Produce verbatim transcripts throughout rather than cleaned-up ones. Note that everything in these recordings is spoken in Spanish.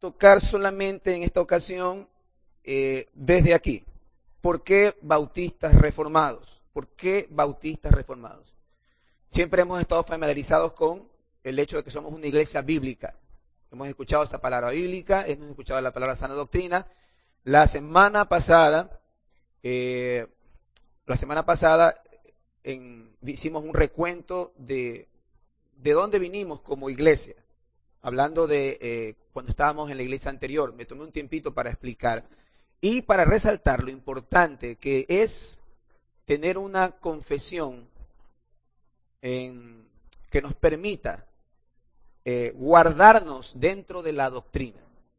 tocar solamente en esta ocasión eh, desde aquí. ¿Por qué bautistas reformados? ¿Por qué bautistas reformados? Siempre hemos estado familiarizados con el hecho de que somos una iglesia bíblica. Hemos escuchado esa palabra bíblica, hemos escuchado la palabra sana doctrina. La semana pasada, eh, la semana pasada en, hicimos un recuento de, de dónde vinimos como iglesia. Hablando de eh, cuando estábamos en la iglesia anterior, me tomé un tiempito para explicar y para resaltar lo importante que es tener una confesión en, que nos permita eh, guardarnos dentro de la doctrina.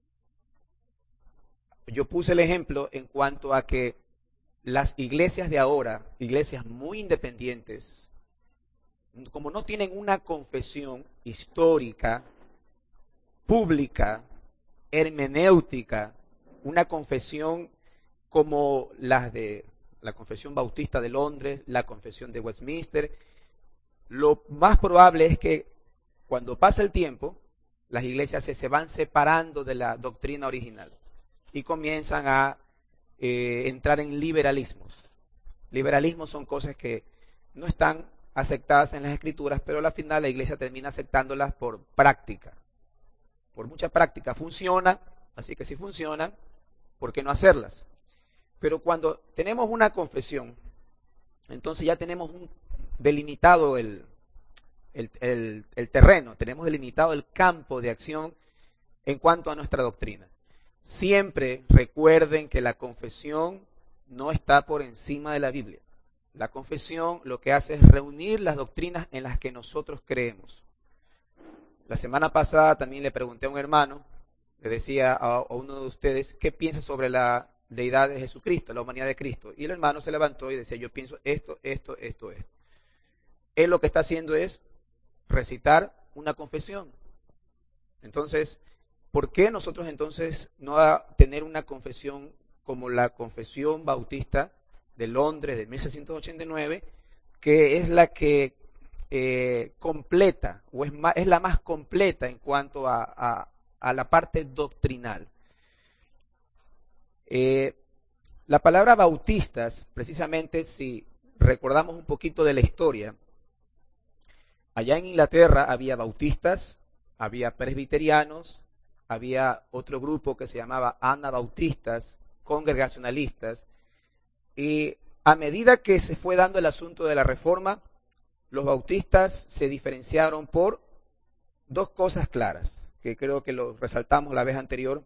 Yo puse el ejemplo en cuanto a que las iglesias de ahora, iglesias muy independientes, como no tienen una confesión histórica, pública, hermenéutica, una confesión como las de la Confesión Bautista de Londres, la Confesión de Westminster, lo más probable es que cuando pasa el tiempo, las iglesias se, se van separando de la doctrina original y comienzan a eh, entrar en liberalismos. Liberalismos son cosas que no están aceptadas en las escrituras, pero al final la iglesia termina aceptándolas por práctica. Por mucha práctica funciona, así que si funcionan, ¿por qué no hacerlas? Pero cuando tenemos una confesión, entonces ya tenemos un delimitado el, el, el, el terreno, tenemos delimitado el campo de acción en cuanto a nuestra doctrina. Siempre recuerden que la confesión no está por encima de la Biblia. La confesión lo que hace es reunir las doctrinas en las que nosotros creemos. La semana pasada también le pregunté a un hermano, le decía a, a uno de ustedes, ¿qué piensa sobre la deidad de Jesucristo, la humanidad de Cristo? Y el hermano se levantó y decía, yo pienso esto, esto, esto, esto. Él lo que está haciendo es recitar una confesión. Entonces, ¿por qué nosotros entonces no a tener una confesión como la Confesión Bautista de Londres de mil seiscientos ochenta y nueve, que es la que eh, completa, o es, más, es la más completa en cuanto a, a, a la parte doctrinal? Eh, la palabra bautistas, precisamente si recordamos un poquito de la historia, allá en Inglaterra había bautistas, había presbiterianos, había otro grupo que se llamaba anabautistas, congregacionalistas, y a medida que se fue dando el asunto de la reforma, los bautistas se diferenciaron por dos cosas claras, que creo que lo resaltamos la vez anterior,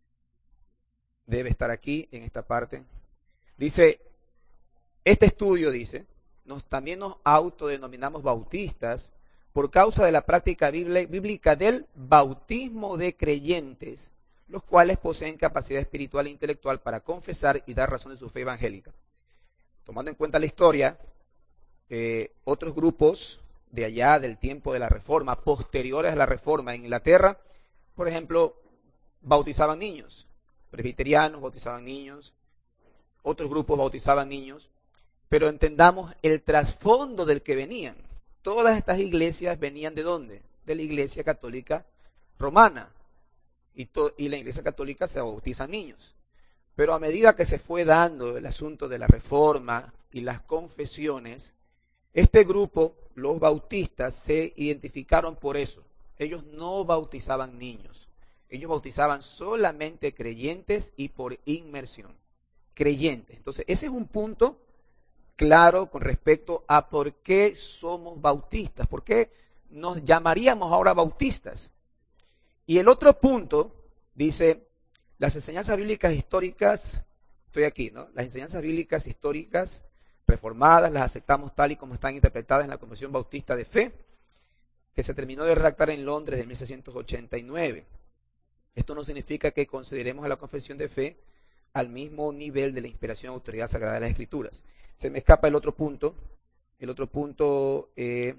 debe estar aquí en esta parte. Dice, este estudio dice, nos, también nos autodenominamos bautistas por causa de la práctica bíblica del bautismo de creyentes, los cuales poseen capacidad espiritual e intelectual para confesar y dar razón de su fe evangélica. Tomando en cuenta la historia, eh, otros grupos de allá del tiempo de la Reforma, posteriores a la Reforma en Inglaterra, por ejemplo, bautizaban niños. Presbiterianos bautizaban niños, otros grupos bautizaban niños, pero entendamos el trasfondo del que venían. Todas estas iglesias venían ¿de dónde? De la Iglesia Católica Romana. Y, to- y la Iglesia Católica se bautizan niños. Pero a medida que se fue dando el asunto de la Reforma y las confesiones, este grupo, los bautistas, se identificaron por eso. Ellos no bautizaban niños. Ellos bautizaban solamente creyentes y por inmersión. Creyentes. Entonces, ese es un punto claro con respecto a por qué somos bautistas, por qué nos llamaríamos ahora bautistas. Y el otro punto dice, las enseñanzas bíblicas históricas, estoy aquí, ¿no? Las enseñanzas bíblicas históricas reformadas las aceptamos tal y como están interpretadas en la Confesión Bautista de Fe, que se terminó de redactar en Londres en mil seiscientos ochenta y nueve. Esto no significa que consideremos a la confesión de fe al mismo nivel de la inspiración y autoridad sagrada de las Escrituras. Se me escapa el otro punto, el otro punto eh,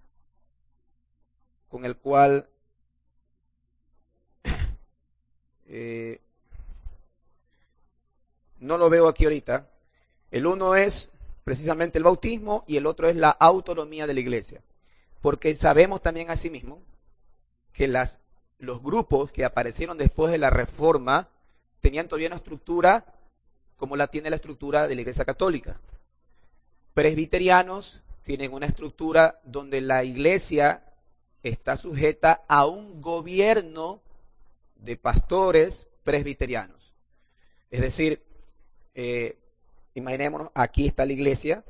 con el cual eh, no lo veo aquí ahorita. El uno es precisamente el bautismo y el otro es la autonomía de la iglesia. Porque sabemos también asimismo que las los grupos que aparecieron después de la Reforma tenían todavía una estructura como la tiene la estructura de la Iglesia Católica. Presbiterianos tienen una estructura donde la Iglesia está sujeta a un gobierno de pastores presbiterianos. Es decir, eh, imaginémonos, aquí está la Iglesia,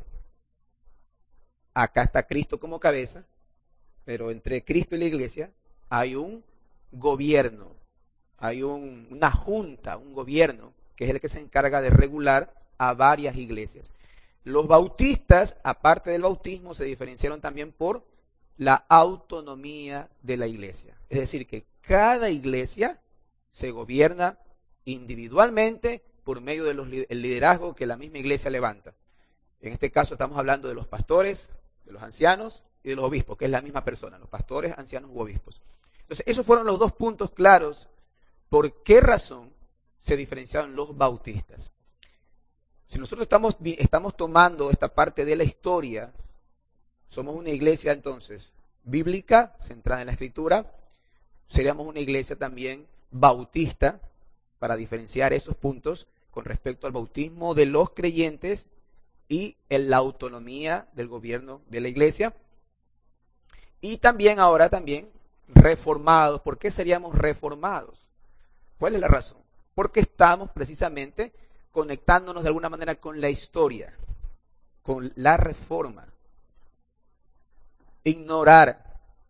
acá está Cristo como cabeza, pero entre Cristo y la Iglesia hay un gobierno, hay un, una junta, un gobierno, que es el que se encarga de regular a varias iglesias. Los bautistas, aparte del bautismo, se diferenciaron también por la autonomía de la iglesia. Es decir, que cada iglesia se gobierna individualmente por medio del liderazgo que la misma iglesia levanta. En este caso estamos hablando de los pastores, de los ancianos y de los obispos, que es la misma persona, los pastores, ancianos u obispos. Entonces, esos fueron los dos puntos claros por qué razón se diferenciaron los bautistas. Si nosotros estamos, estamos tomando esta parte de la historia, somos una iglesia entonces bíblica, centrada en la Escritura, seríamos una iglesia también bautista, para diferenciar esos puntos con respecto al bautismo de los creyentes y en la autonomía del gobierno de la iglesia. Y también ahora también reformados. ¿Por qué seríamos reformados? ¿Cuál es la razón? Porque estamos precisamente conectándonos de alguna manera con la historia, con la reforma. Ignorar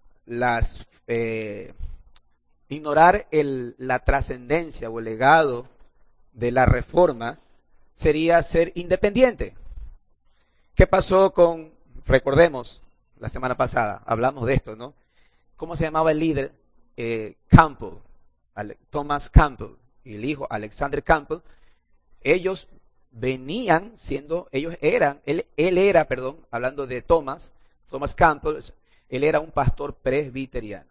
las eh, ignorar el, la trascendencia o el legado de la reforma sería ser independiente. ¿Qué pasó con, recordemos, la semana pasada, hablamos de esto, ¿no? ¿Cómo se llamaba el líder? Eh, Campbell, Thomas Campbell, y el hijo Alexander Campbell. Ellos venían siendo, ellos eran, él, él era, perdón, hablando de Thomas, Thomas Campbell, él era un pastor presbiteriano.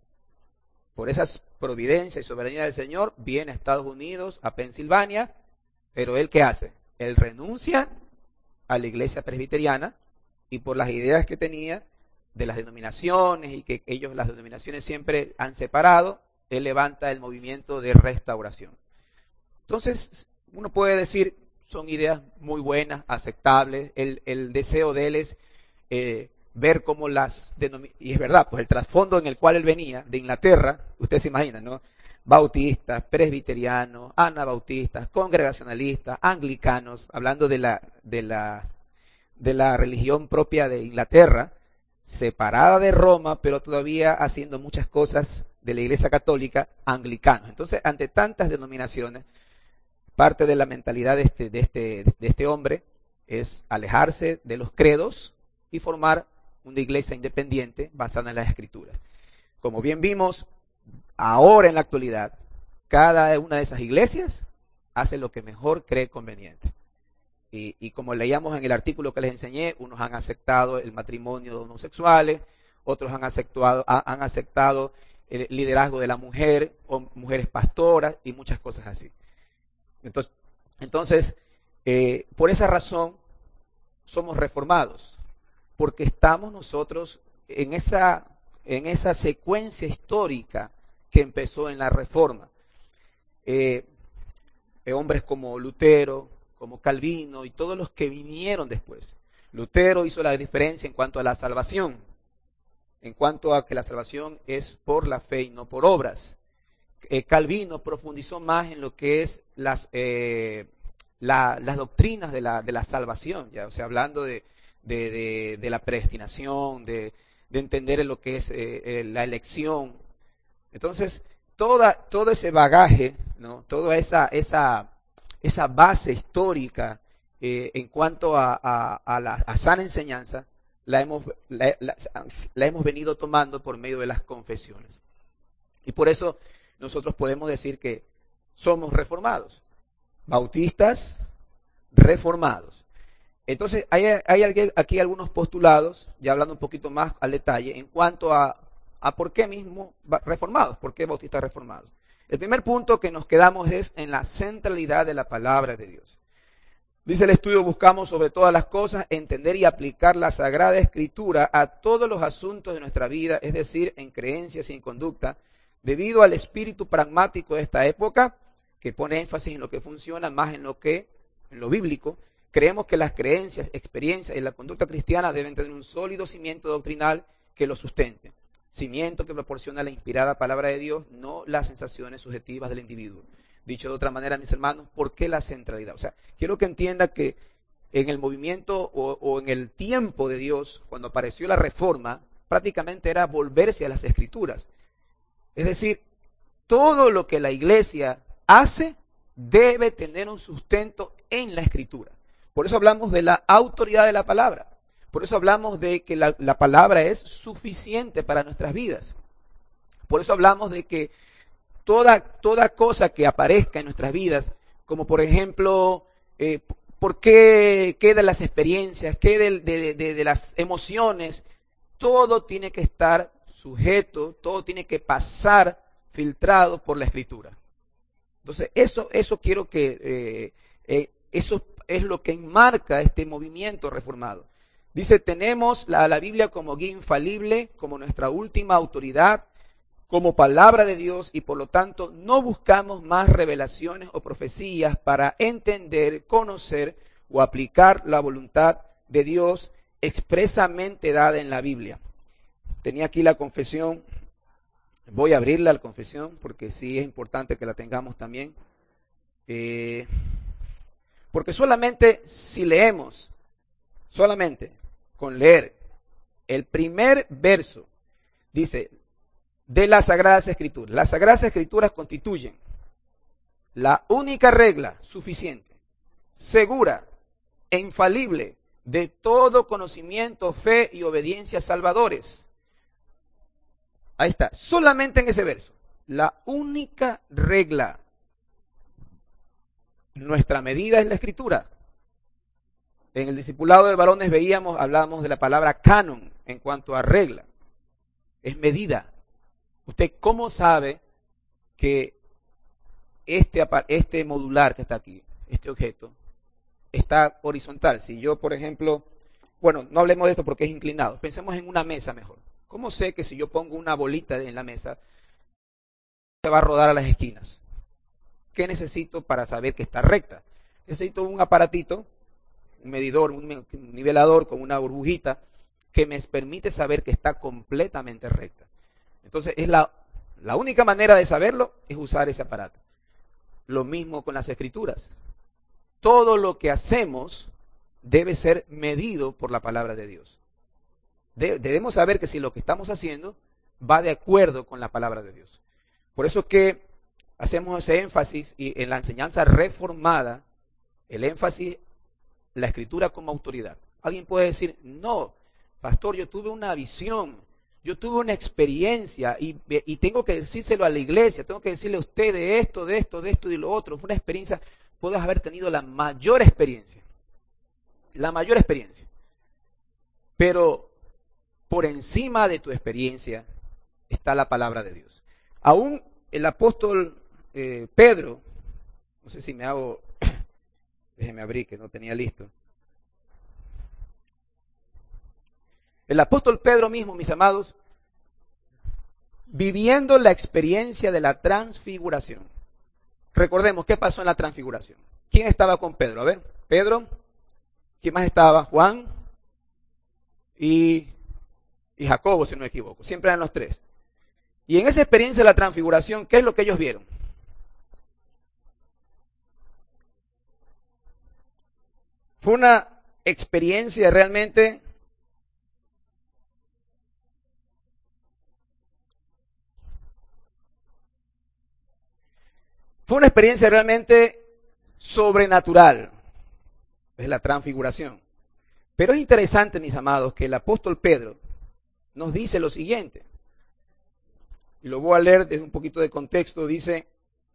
Por esas providencias y soberanía del Señor, viene a Estados Unidos, a Pensilvania, pero él ¿qué hace? Él renuncia a la iglesia presbiteriana y por las ideas que tenía de las denominaciones y que ellos las denominaciones siempre han separado, él levanta el movimiento de restauración. Entonces, uno puede decir, son ideas muy buenas, aceptables, el, el deseo de él es eh, ver cómo las denominaciones, y es verdad, pues el trasfondo en el cual él venía, de Inglaterra, ustedes se imaginan, ¿no? Bautistas, presbiterianos, anabautistas, congregacionalistas, anglicanos, hablando de la, de la, de la religión propia de Inglaterra, separada de Roma, pero todavía haciendo muchas cosas de la Iglesia Católica, anglicanos. Entonces, ante tantas denominaciones, parte de la mentalidad de este, de este, de este hombre es alejarse de los credos y formar una iglesia independiente basada en las Escrituras. Como bien vimos, ahora en la actualidad, cada una de esas iglesias hace lo que mejor cree conveniente. Y, y como leíamos en el artículo que les enseñé, unos han aceptado el matrimonio de homosexuales, otros han aceptado, han aceptado el liderazgo de la mujer, o mujeres pastoras y muchas cosas así. Entonces, entonces eh, por esa razón somos reformados, porque estamos nosotros en esa, en esa secuencia histórica que empezó en la Reforma. Eh, eh, hombres como Lutero, como Calvino y todos los que vinieron después. Lutero hizo la diferencia en cuanto a la salvación, en cuanto a que la salvación es por la fe y no por obras. Eh, Calvino profundizó más en lo que es las, eh, la, las doctrinas de la, de la salvación, ya, o sea, hablando de, de, de, de la predestinación, de, de entender lo que es eh, eh, la elección. Entonces, toda, todo ese bagaje, ¿no? Toda esa, esa, esa base histórica eh, en cuanto a, a, a la a sana enseñanza, la hemos, la, la, la hemos venido tomando por medio de las confesiones. Y por eso nosotros podemos decir que somos reformados, bautistas reformados. Entonces, hay, hay aquí algunos postulados, ya hablando un poquito más al detalle, en cuanto a, a por qué mismo reformados, por qué bautistas reformados. El primer punto que nos quedamos es en la centralidad de la palabra de Dios. Dice el estudio, buscamos sobre todas las cosas entender y aplicar la Sagrada Escritura a todos los asuntos de nuestra vida, es decir, en creencias y en conducta, Debido al espíritu pragmático de esta época, que pone énfasis en lo que funciona más en lo que, en lo bíblico, creemos que las creencias, experiencias y la conducta cristiana deben tener un sólido cimiento doctrinal que lo sustente. Cimiento que proporciona la inspirada palabra de Dios, no las sensaciones subjetivas del individuo. Dicho de otra manera, mis hermanos, ¿por qué la centralidad? O sea, quiero que entienda que en el movimiento o, o en el tiempo de Dios, cuando apareció la reforma, prácticamente era volverse a las Escrituras. Es decir, todo lo que la iglesia hace debe tener un sustento en la Escritura. Por eso hablamos de la autoridad de la palabra. Por eso hablamos de que la, la palabra es suficiente para nuestras vidas. Por eso hablamos de que toda, toda cosa que aparezca en nuestras vidas, como por ejemplo, eh, por qué, qué de las experiencias, qué de, de, de, de las emociones, todo tiene que estar sujeto, todo tiene que pasar filtrado por la Escritura. Entonces, eso, eso quiero que, eh, eh, eso es lo que enmarca este movimiento reformado. Dice, tenemos la, la Biblia como guía infalible, como nuestra última autoridad, como palabra de Dios, y por lo tanto no buscamos más revelaciones o profecías para entender, conocer o aplicar la voluntad de Dios expresamente dada en la Biblia. Tenía aquí la confesión, voy a abrirla la confesión porque sí es importante que la tengamos también. Eh, porque solamente si leemos, solamente con leer el primer verso, dice, de las Sagradas Escrituras. Las Sagradas Escrituras constituyen la única regla suficiente, segura e infalible de todo conocimiento, fe y obediencia salvadores. Ahí está, solamente en ese verso. La única regla. Nuestra medida es la Escritura. En el discipulado de varones veíamos, hablábamos de la palabra canon en cuanto a regla. Es medida. ¿Usted cómo sabe que este, este modular que está aquí, este objeto, está horizontal? Si yo, por ejemplo, bueno, no hablemos de esto porque es inclinado. Pensemos en una mesa mejor. ¿Cómo sé que si yo pongo una bolita en la mesa, se va a rodar a las esquinas? ¿Qué necesito para saber que está recta? Necesito un aparatito, un medidor, un nivelador con una burbujita que me permite saber que está completamente recta. Entonces, es la, la única manera de saberlo es usar ese aparato. Lo mismo con las Escrituras. Todo lo que hacemos debe ser medido por la palabra de Dios. De, debemos saber que si lo que estamos haciendo va de acuerdo con la palabra de Dios. Por eso es que hacemos ese énfasis y en la enseñanza reformada, el énfasis, la Escritura como autoridad. Alguien puede decir, no, pastor, yo tuve una visión, yo tuve una experiencia y, y tengo que decírselo a la iglesia, tengo que decirle a usted de esto, de esto, de esto y lo otro. Fue una experiencia, puedes haber tenido la mayor experiencia, la mayor experiencia. Pero por encima de tu experiencia está la palabra de Dios. Aún el apóstol eh, Pedro, no sé si me hago, déjeme abrir que no tenía listo. El apóstol Pedro mismo, mis amados, viviendo la experiencia de la transfiguración. Recordemos, ¿qué pasó en la transfiguración? ¿Quién estaba con Pedro? A ver, Pedro, ¿quién más estaba? Juan y, y Jacobo, si no me equivoco. Siempre eran los tres. Y en esa experiencia de la transfiguración, ¿qué es lo que ellos vieron? Fue una experiencia realmente fue una experiencia realmente sobrenatural. Es la transfiguración. Pero es interesante, mis amados, que el apóstol Pedro nos dice lo siguiente. Y lo voy a leer desde un poquito de contexto. Dice,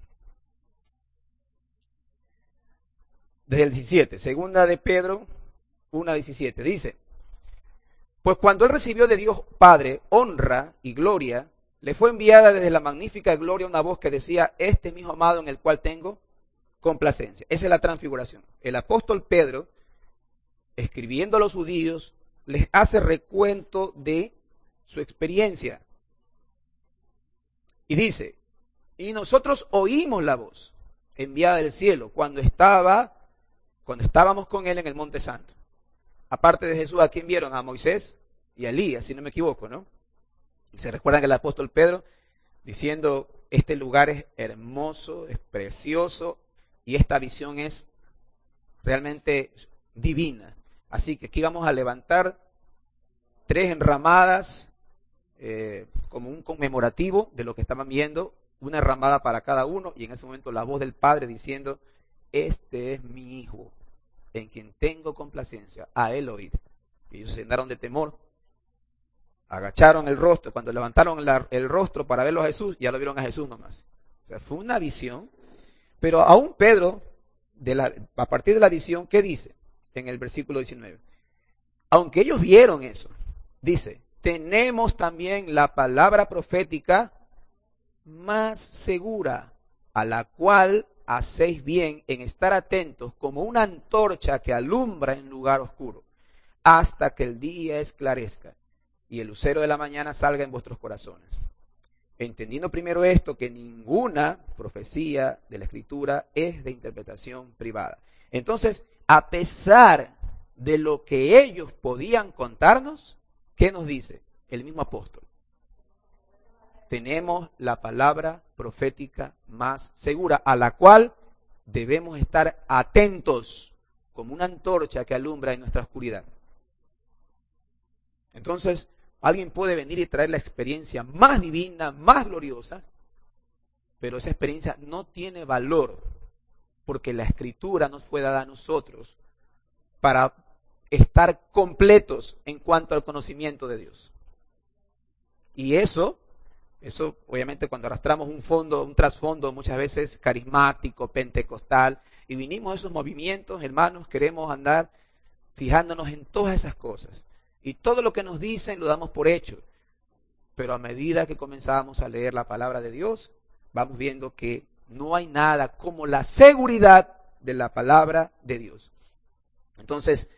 desde el diecisiete, segunda de Pedro uno diecisiete, dice, pues cuando él recibió de Dios Padre honra y gloria, le fue enviada desde la magnífica gloria una voz que decía, este es mi hijo amado en el cual tengo complacencia. Esa es la transfiguración. El apóstol Pedro, escribiendo a los judíos, les hace recuento de su experiencia. Y dice, y nosotros oímos la voz enviada del cielo cuando estaba, cuando estábamos con él en el Monte Santo. Aparte de Jesús, ¿a quién vieron? A Moisés y a Elías, si no me equivoco, ¿no? Y se recuerdan que el apóstol Pedro diciendo, este lugar es hermoso, es precioso, y esta visión es realmente divina. Así que aquí vamos a levantar tres enramadas eh, como un conmemorativo de lo que estaban viendo, una enramada para cada uno, y en ese momento la voz del Padre diciendo, este es mi Hijo, en quien tengo complacencia, a él oír. Y ellos se llenaron de temor, agacharon el rostro, cuando levantaron la, el rostro para verlo a Jesús, ya lo vieron a Jesús nomás. O sea, fue una visión, pero aún Pedro, de la, a partir de la visión, ¿qué dice? En el versículo diecinueve. Aunque ellos vieron eso, dice, tenemos también la palabra profética más segura, a la cual hacéis bien en estar atentos como una antorcha que alumbra en lugar oscuro, hasta que el día esclarezca y el lucero de la mañana salga en vuestros corazones. Entendiendo primero esto, que ninguna profecía de la Escritura es de interpretación privada. Entonces, a pesar de lo que ellos podían contarnos, ¿qué nos dice el mismo apóstol? Tenemos la palabra profética más segura, a la cual debemos estar atentos como una antorcha que alumbra en nuestra oscuridad. Entonces, alguien puede venir y traer la experiencia más divina, más gloriosa, pero esa experiencia no tiene valor, porque la Escritura nos fue dada a nosotros para estar completos en cuanto al conocimiento de Dios. Y eso, eso obviamente cuando arrastramos un fondo, un trasfondo muchas veces carismático, pentecostal, y vinimos a esos movimientos, hermanos, queremos andar fijándonos en todas esas cosas. Y todo lo que nos dicen lo damos por hecho. Pero a medida que comenzamos a leer la palabra de Dios, vamos viendo que no hay nada como la seguridad de la palabra de Dios. Entonces,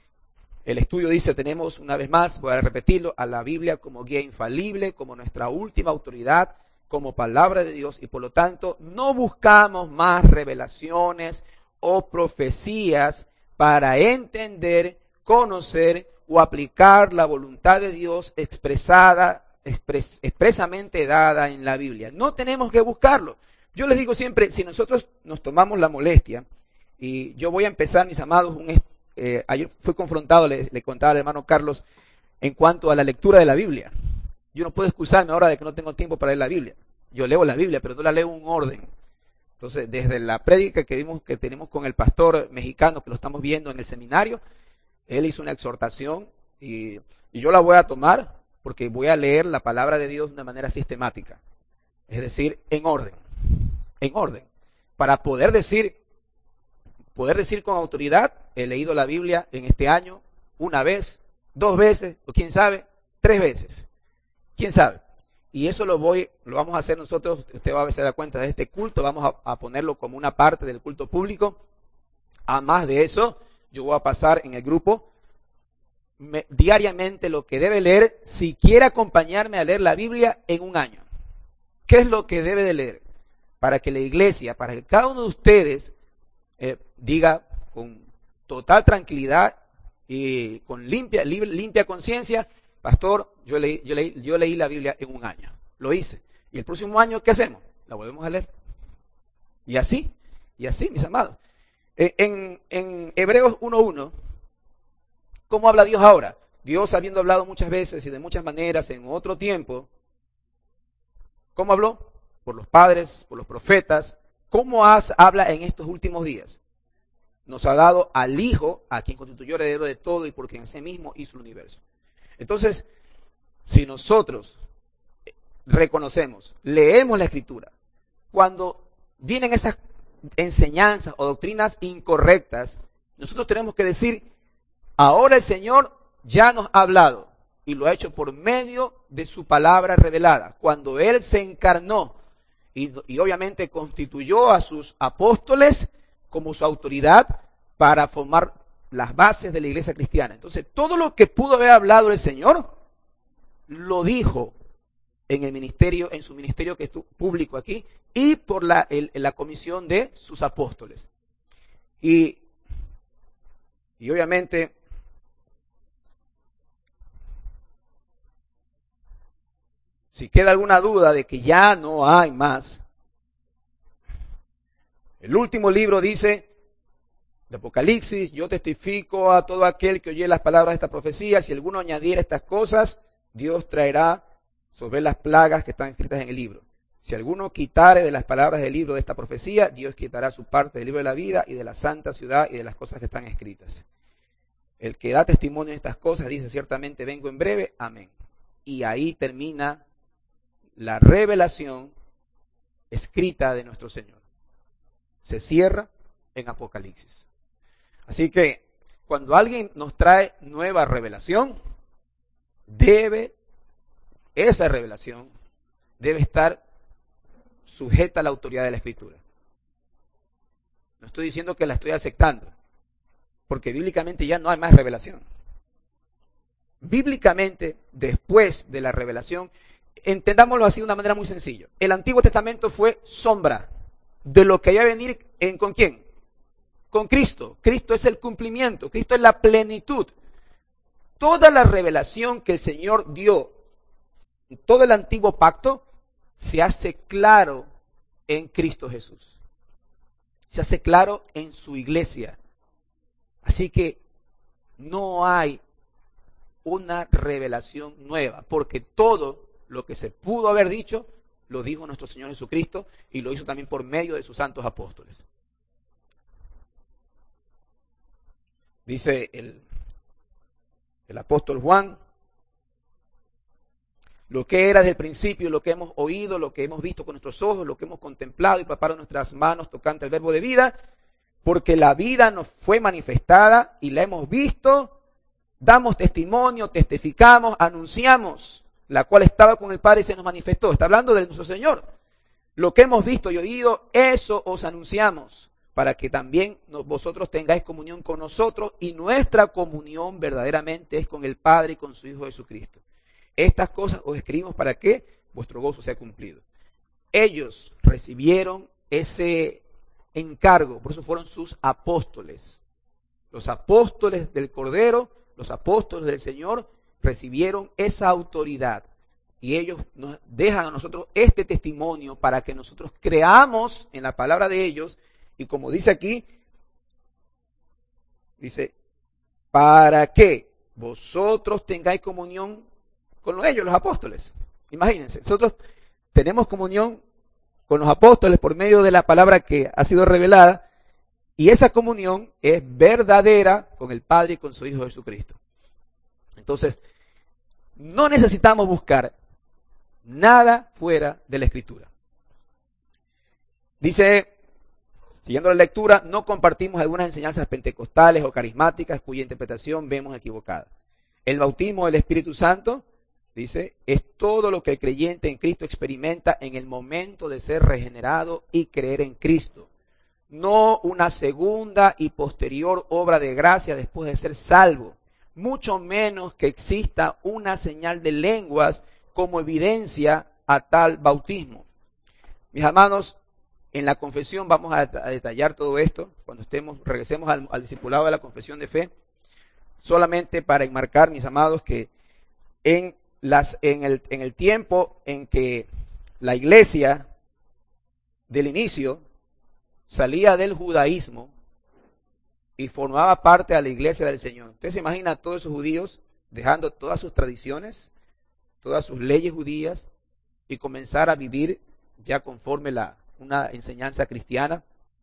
el estudio dice, tenemos una vez más, voy a repetirlo, a la Biblia como guía infalible, como nuestra última autoridad, como palabra de Dios, y por lo tanto no buscamos más revelaciones o profecías para entender, conocer o aplicar la voluntad de Dios expresada, expres, expresamente dada en la Biblia. No tenemos que buscarlo. Yo les digo siempre, si nosotros nos tomamos la molestia, y yo voy a empezar, mis amados, un, eh, ayer fui confrontado, le, le contaba al hermano Carlos, en cuanto a la lectura de la Biblia. Yo no puedo excusarme ahora de que no tengo tiempo para leer la Biblia. Yo leo la Biblia, pero no la leo en un orden. Entonces, desde la prédica que vimos que tenemos con el pastor mexicano, que lo estamos viendo en el seminario, él hizo una exhortación y, y yo la voy a tomar porque voy a leer la palabra de Dios de una manera sistemática. Es decir, en orden. En orden. Para poder decir, poder decir con autoridad, he leído la Biblia en este año una vez, dos veces, o quién sabe, tres veces. ¿Quién sabe? Y eso lo voy, lo vamos a hacer nosotros, usted va a dar cuenta de este culto, vamos a, a ponerlo como una parte del culto público. Además de eso, yo voy a pasar en el grupo me, diariamente lo que debe leer si quiere acompañarme a leer la Biblia en un año. ¿Qué es lo que debe de leer? Para que la iglesia, para que cada uno de ustedes eh, diga con total tranquilidad y con limpia, limpia, limpia conciencia, pastor, yo leí, yo, leí, yo leí la Biblia en un año. Lo hice. Y el próximo año, ¿qué hacemos? La volvemos a leer. Y así, y así, mis amados. En, en Hebreos uno uno, ¿cómo habla Dios ahora? Dios, habiendo hablado muchas veces y de muchas maneras en otro tiempo, ¿cómo habló? Por los padres, por los profetas. ¿Cómo has, habla en estos últimos días? Nos ha dado al Hijo, a quien constituyó heredero de todo y por quien ese mismo hizo el universo. Entonces, si nosotros reconocemos, leemos la Escritura, cuando vienen esas enseñanzas o doctrinas incorrectas, nosotros tenemos que decir, ahora el Señor ya nos ha hablado y lo ha hecho por medio de su palabra revelada, cuando Él se encarnó y, y obviamente constituyó a sus apóstoles como su autoridad para formar las bases de la iglesia cristiana. Entonces, todo lo que pudo haber hablado el Señor, lo dijo en el ministerio, en su ministerio que es público aquí, y por la, el, la comisión de sus apóstoles. Y, y obviamente, si queda alguna duda de que ya no hay más, el último libro dice, de Apocalipsis, yo testifico a todo aquel que oye las palabras de esta profecía, si alguno añadiera estas cosas, Dios traerá sobre las plagas que están escritas en el libro. Si alguno quitare de las palabras del libro de esta profecía, Dios quitará su parte del libro de la vida y de la santa ciudad y de las cosas que están escritas. El que da testimonio de estas cosas dice, ciertamente vengo en breve, amén. Y ahí termina la revelación escrita de nuestro Señor. Se cierra en Apocalipsis. Así que cuando alguien nos trae nueva revelación, debe, esa revelación debe estar sujeta a la autoridad de la Escritura. No estoy diciendo que la estoy aceptando, porque bíblicamente ya no hay más revelación. Bíblicamente, después de la revelación, entendámoslo así de una manera muy sencilla. El Antiguo Testamento fue sombra de lo que iba a venir en, ¿con quién? Con Cristo. Cristo es el cumplimiento, Cristo es la plenitud. Toda la revelación que el Señor dio en todo el antiguo pacto se hace claro en Cristo Jesús. Se hace claro en su iglesia. Así que no hay una revelación nueva, porque todo lo que se pudo haber dicho, lo dijo nuestro Señor Jesucristo y lo hizo también por medio de sus santos apóstoles. Dice el, el apóstol Juan, lo que era desde el principio, lo que hemos oído, lo que hemos visto con nuestros ojos, lo que hemos contemplado y palpado nuestras manos tocante al verbo de vida, porque la vida nos fue manifestada y la hemos visto, damos testimonio, testificamos, anunciamos, la cual estaba con el Padre y se nos manifestó. Está hablando de nuestro Señor. Lo que hemos visto y oído, eso os anunciamos, para que también vosotros tengáis comunión con nosotros, y nuestra comunión verdaderamente es con el Padre y con su Hijo Jesucristo. Estas cosas os escribimos para que vuestro gozo sea cumplido. Ellos recibieron ese encargo, por eso fueron sus apóstoles. Los apóstoles del Cordero, los apóstoles del Señor, recibieron esa autoridad. Y ellos nos dejan a nosotros este testimonio para que nosotros creamos en la palabra de ellos. Y como dice aquí, dice, para que vosotros tengáis comunión con ellos, los apóstoles. Imagínense, nosotros tenemos comunión con los apóstoles por medio de la palabra que ha sido revelada, y esa comunión es verdadera con el Padre y con su Hijo Jesucristo. Entonces, no necesitamos buscar nada fuera de la Escritura. Dice, siguiendo la lectura, no compartimos algunas enseñanzas pentecostales o carismáticas cuya interpretación vemos equivocada. El bautismo del Espíritu Santo, dice, es todo lo que el creyente en Cristo experimenta en el momento de ser regenerado y creer en Cristo. No una segunda y posterior obra de gracia después de ser salvo. Mucho menos que exista una señal de lenguas como evidencia a tal bautismo. Mis hermanos, en la confesión vamos a, a detallar todo esto cuando estemos, regresemos al, al discipulado de la confesión de fe, solamente para enmarcar, mis amados, que en, las, en, el, en el tiempo en que la iglesia del inicio salía del judaísmo y formaba parte de la iglesia del Señor. Usted se imagina a todos esos judíos dejando todas sus tradiciones, todas sus leyes judías, y comenzar a vivir ya conforme la una enseñanza cristiana.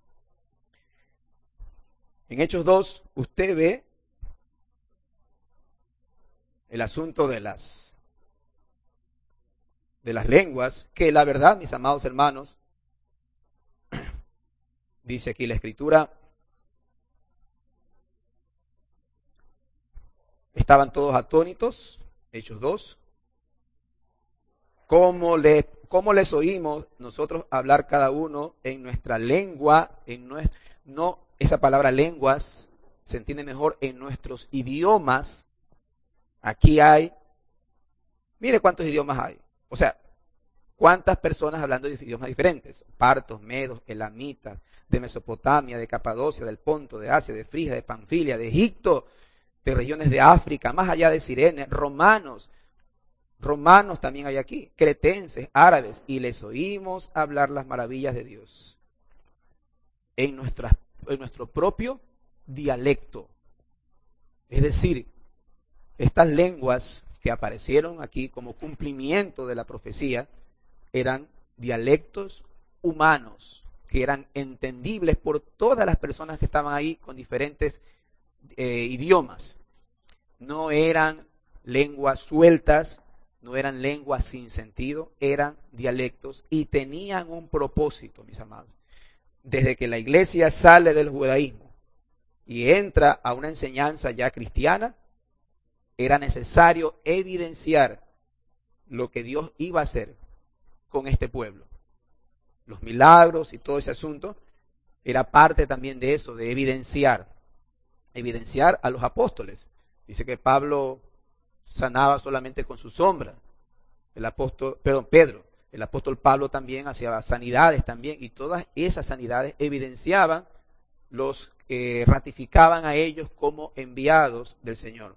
En Hechos dos, usted ve el asunto de las de las lenguas, que la verdad, mis amados hermanos, dice aquí la Escritura, estaban todos atónitos, Hechos dos, ¿cómo les, cómo les oímos nosotros hablar cada uno en nuestra lengua, en nuestro, no, esa palabra lenguas se entiende mejor en nuestros idiomas? Aquí hay, mire cuántos idiomas hay. O sea, ¿Cuántas personas hablando de idiomas diferentes? Partos, medos, elamitas, de Mesopotamia, de Capadocia, del Ponto, de Asia, de Frigia, de Panfilia, de Egipto, de regiones de África, más allá de Cirene, romanos, romanos también hay aquí, cretenses, árabes, y les oímos hablar las maravillas de Dios en, nuestra, en nuestro propio dialecto. Es decir, estas lenguas que aparecieron aquí como cumplimiento de la profecía eran dialectos humanos que eran entendibles por todas las personas que estaban ahí con diferentes eh, idiomas. No eran lenguas sueltas, no eran lenguas sin sentido, eran dialectos y tenían un propósito, mis amados. Desde que la iglesia sale del judaísmo y entra a una enseñanza ya cristiana, era necesario evidenciar lo que Dios iba a hacer con este pueblo. Los milagros y todo ese asunto era parte también de eso, de evidenciar, evidenciar a los apóstoles. Dice que Pablo sanaba solamente con su sombra. El apóstol, perdón, Pedro, el apóstol Pablo también hacía sanidades también, y todas esas sanidades evidenciaban, los eh, ratificaban a ellos como enviados del Señor.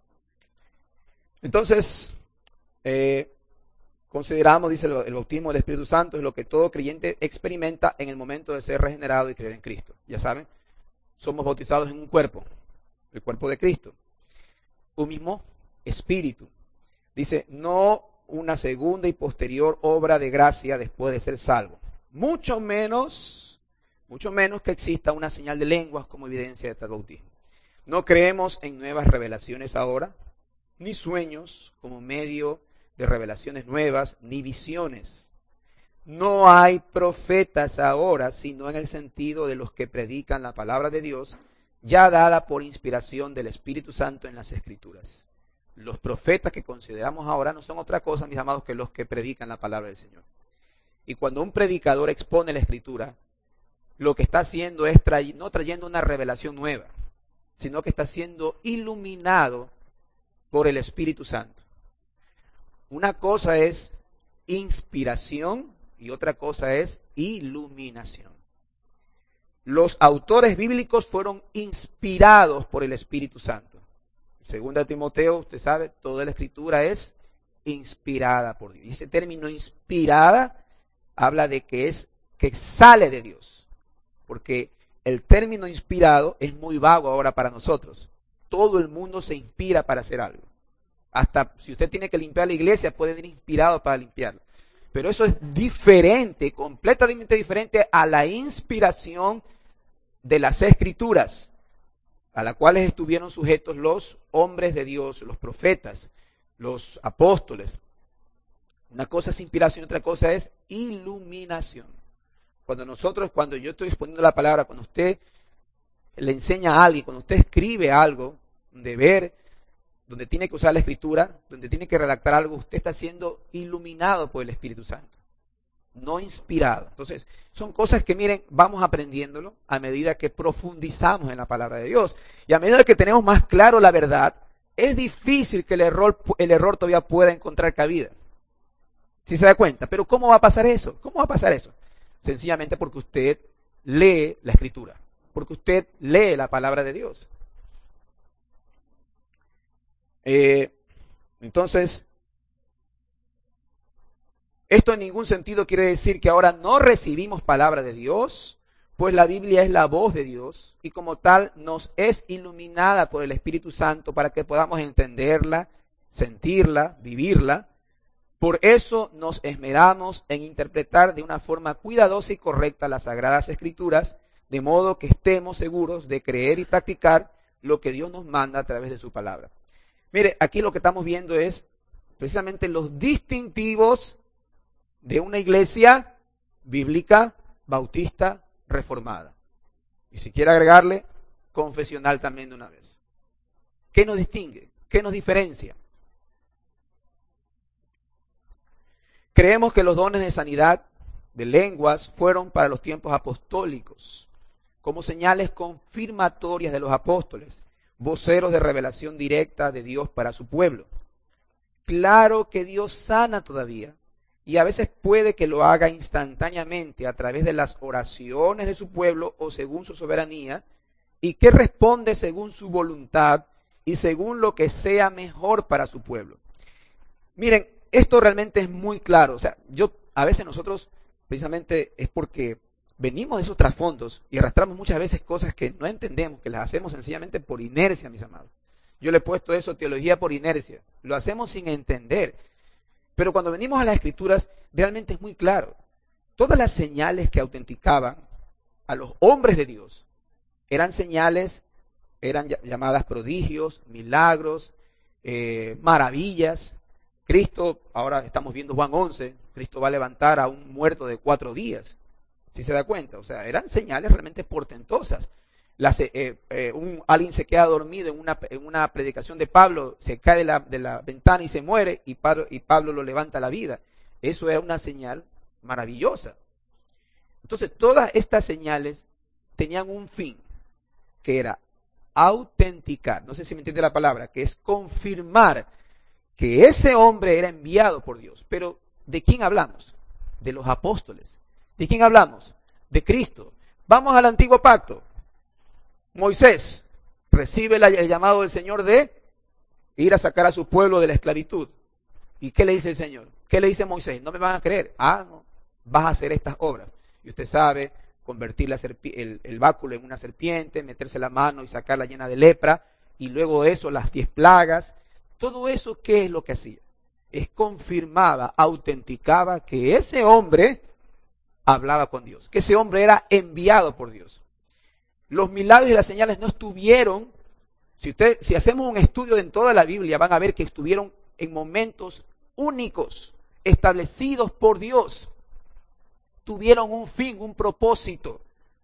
Entonces, eh, consideramos, dice, el bautismo del Espíritu Santo es lo que todo creyente experimenta en el momento de ser regenerado y creer en Cristo. Ya saben, somos bautizados en un cuerpo, el cuerpo de Cristo, un mismo espíritu. Dice, no una segunda y posterior obra de gracia después de ser salvo. Mucho menos, mucho menos que exista una señal de lenguas como evidencia de tal bautismo. No creemos en nuevas revelaciones ahora, ni sueños como medio de revelaciones nuevas, ni visiones. No hay profetas ahora, sino en el sentido de los que predican la palabra de Dios, ya dada por inspiración del Espíritu Santo en las Escrituras. Los profetas que consideramos ahora no son otra cosa, mis amados, que los que predican la palabra del Señor. Y cuando un predicador expone la Escritura, lo que está haciendo es tray- no trayendo una revelación nueva, sino que está siendo iluminado por el Espíritu Santo. Una cosa es inspiración y otra cosa es iluminación. Los autores bíblicos fueron inspirados por el Espíritu Santo. Segunda Timoteo, usted sabe, toda la Escritura es inspirada por Dios. Y ese término inspirada habla de que es que sale de Dios. Porque el término inspirado es muy vago ahora para nosotros. Todo el mundo se inspira para hacer algo. Hasta si usted tiene que limpiar la iglesia, puede ir inspirado para limpiarla. Pero eso es diferente, completamente diferente a la inspiración de las Escrituras, a las cuales estuvieron sujetos los hombres de Dios, los profetas, los apóstoles. Una cosa es inspiración, otra cosa es iluminación. Cuando nosotros, cuando yo estoy exponiendo la palabra, cuando usted le enseña a alguien, cuando usted escribe algo, de ver, donde tiene que usar la Escritura, donde tiene que redactar algo, usted está siendo iluminado por el Espíritu Santo, no inspirado. Entonces, son cosas que, miren, vamos aprendiéndolo a medida que profundizamos en la palabra de Dios. Y a medida que tenemos más claro la verdad, es difícil que el error, el error todavía pueda encontrar cabida. ¿Sí se da cuenta? Pero ¿cómo va a pasar eso? ¿Cómo va a pasar eso? Sencillamente porque usted lee la Escritura, porque usted lee la palabra de Dios. Eh, entonces, esto en ningún sentido quiere decir que ahora no recibimos palabra de Dios, pues la Biblia es la voz de Dios y como tal nos es iluminada por el Espíritu Santo para que podamos entenderla, sentirla, vivirla. Por eso nos esmeramos en interpretar de una forma cuidadosa y correcta las Sagradas Escrituras, de modo que estemos seguros de creer y practicar lo que Dios nos manda a través de su palabra. Mire, aquí lo que estamos viendo es precisamente los distintivos de una iglesia bíblica, bautista, reformada. Y si quiere agregarle, confesional también de una vez. ¿Qué nos distingue? ¿Qué nos diferencia? Creemos que los dones de sanidad, de lenguas, fueron para los tiempos apostólicos, como señales confirmatorias de los apóstoles, voceros de revelación directa de Dios para su pueblo. Claro que Dios sana todavía, y a veces puede que lo haga instantáneamente a través de las oraciones de su pueblo o según su soberanía, y que responde según su voluntad y según lo que sea mejor para su pueblo. Miren, esto realmente es muy claro. O sea, yo a veces nosotros precisamente es porque venimos de esos trasfondos y arrastramos muchas veces cosas que no entendemos, que las hacemos sencillamente por inercia, mis amados. Yo le he puesto eso, teología por inercia. Lo hacemos sin entender. Pero cuando venimos a las Escrituras, realmente es muy claro. Todas las señales que autenticaban a los hombres de Dios eran señales, eran llamadas prodigios, milagros, eh, maravillas. Cristo, ahora estamos viendo Juan once, Cristo va a levantar a un muerto de cuatro días. ¿Sí se da cuenta? O sea, eran señales realmente portentosas. Las, eh, eh, un, alguien se queda dormido en una, en una predicación de Pablo, se cae de la, de la ventana y se muere, y Pablo, y Pablo lo levanta a la vida. Eso era una señal maravillosa. Entonces, todas estas señales tenían un fin, que era autenticar, no sé si me entiende la palabra, que es confirmar que ese hombre era enviado por Dios. Pero, ¿de quién hablamos? De los apóstoles. ¿De quién hablamos? De Cristo. Vamos al antiguo pacto. Moisés recibe la, el llamado del Señor de ir a sacar a su pueblo de la esclavitud. ¿Y qué le dice el Señor? ¿Qué le dice Moisés? No me van a creer. Ah, no, vas a hacer estas obras. Y usted sabe, convertir la el, el báculo en una serpiente, meterse la mano y sacarla llena de lepra, y luego de eso las diez plagas. Todo eso, ¿qué es lo que hacía? Es confirmaba, autenticaba que ese hombre hablaba con Dios, que ese hombre era enviado por Dios. Los milagros y las señales no estuvieron, si, usted, si hacemos un estudio en toda la Biblia, van a ver que estuvieron en momentos únicos, establecidos por Dios. Tuvieron un fin, un propósito.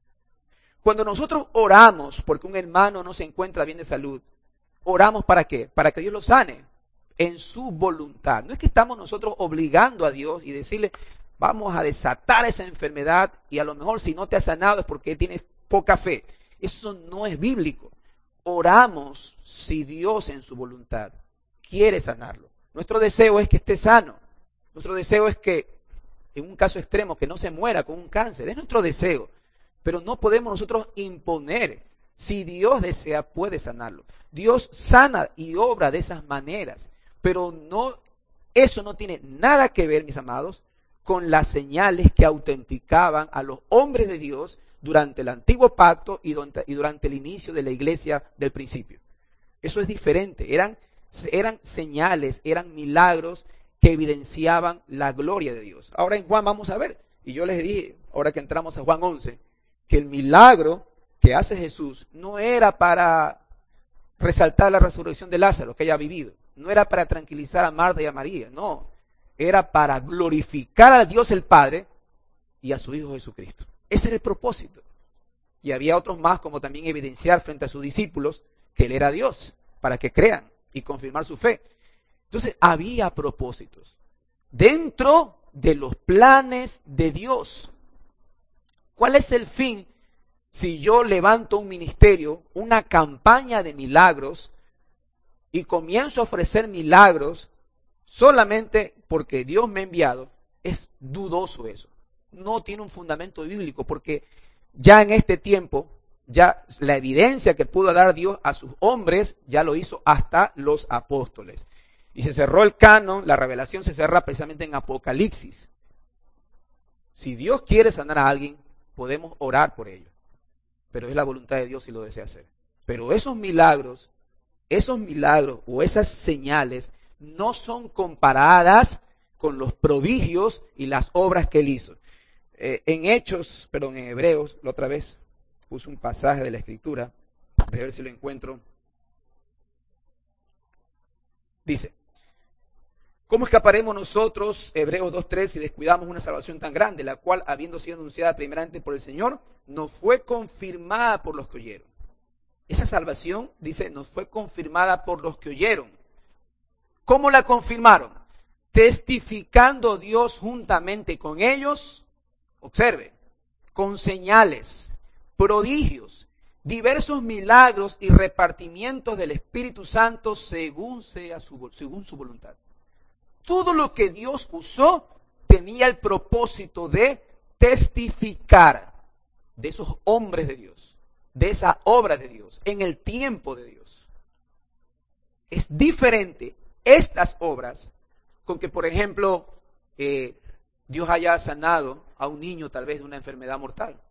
Cuando nosotros oramos porque un hermano no se encuentra bien de salud, ¿oramos para qué? Para que Dios lo sane en su voluntad. No es que estamos nosotros obligando a Dios y decirle, vamos a desatar esa enfermedad y a lo mejor si no te ha sanado es porque tienes poca fe. Eso no es bíblico. Oramos si Dios en su voluntad quiere sanarlo. Nuestro deseo es que esté sano. Nuestro deseo es que, en un caso extremo, que no se muera con un cáncer. Es nuestro deseo. Pero no podemos nosotros imponer. Si Dios desea, puede sanarlo. Dios sana y obra de esas maneras. Pero no, eso no tiene nada que ver, mis amados, con las señales que autenticaban a los hombres de Dios durante el antiguo pacto y durante, y durante el inicio de la iglesia del principio. Eso es diferente. Eran, eran señales, eran milagros que evidenciaban la gloria de Dios. Ahora en Juan vamos a ver, y yo les dije, ahora que entramos a Juan once, que el milagro que hace Jesús no era para resaltar la resurrección de Lázaro que haya vivido, no era para tranquilizar a Marta y a María, no, era para glorificar a Dios el Padre y a su Hijo Jesucristo. Ese era el propósito. Y había otros más, como también evidenciar frente a sus discípulos que Él era Dios, para que crean y confirmar su fe. Entonces había propósitos dentro de los planes de Dios. ¿Cuál es el fin si yo levanto un ministerio, una campaña de milagros y comienzo a ofrecer milagros solamente porque Dios me ha enviado? Es dudoso eso. No tiene un fundamento bíblico porque ya en este tiempo, ya la evidencia que pudo dar Dios a sus hombres, ya lo hizo hasta los apóstoles. Y se cerró el canon, la revelación se cerra precisamente en Apocalipsis. Si Dios quiere sanar a alguien, podemos orar por ello. Pero es la voluntad de Dios si lo desea hacer. Pero esos milagros, esos milagros o esas señales no son comparadas con los prodigios y las obras que Él hizo. Eh, en Hechos, perdón, en Hebreos, la otra vez puse un pasaje de la Escritura, a ver si lo encuentro. Dice, ¿cómo escaparemos nosotros, Hebreos dos tres, si descuidamos una salvación tan grande, la cual, habiendo sido anunciada primeramente por el Señor, nos fue confirmada por los que oyeron? Esa salvación, dice, nos fue confirmada por los que oyeron. ¿Cómo la confirmaron? Testificando Dios juntamente con ellos, observe, con señales, prodigios, diversos milagros y repartimientos del Espíritu Santo según sea su, según su voluntad. Todo lo que Dios usó tenía el propósito de testificar de esos hombres de Dios, de esa obra de Dios, en el tiempo de Dios. Es diferente estas obras con que, por ejemplo, eh, Dios haya sanado a un niño tal vez de una enfermedad mortal.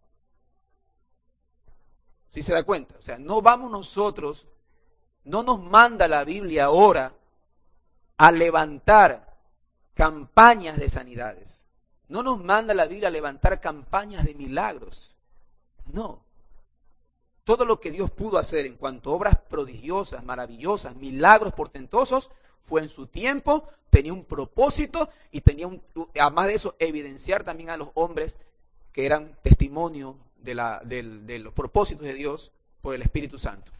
¿Sí se da cuenta? O sea, no vamos nosotros, no nos manda la Biblia ahora a levantar campañas de sanidades. No nos manda la Biblia a levantar campañas de milagros. No. Todo lo que Dios pudo hacer en cuanto a obras prodigiosas, maravillosas, milagros portentosos, fue en su tiempo, tenía un propósito y tenía, un, además de eso, evidenciar también a los hombres que eran testimonio de, la, de, de los propósitos de Dios por el Espíritu Santo.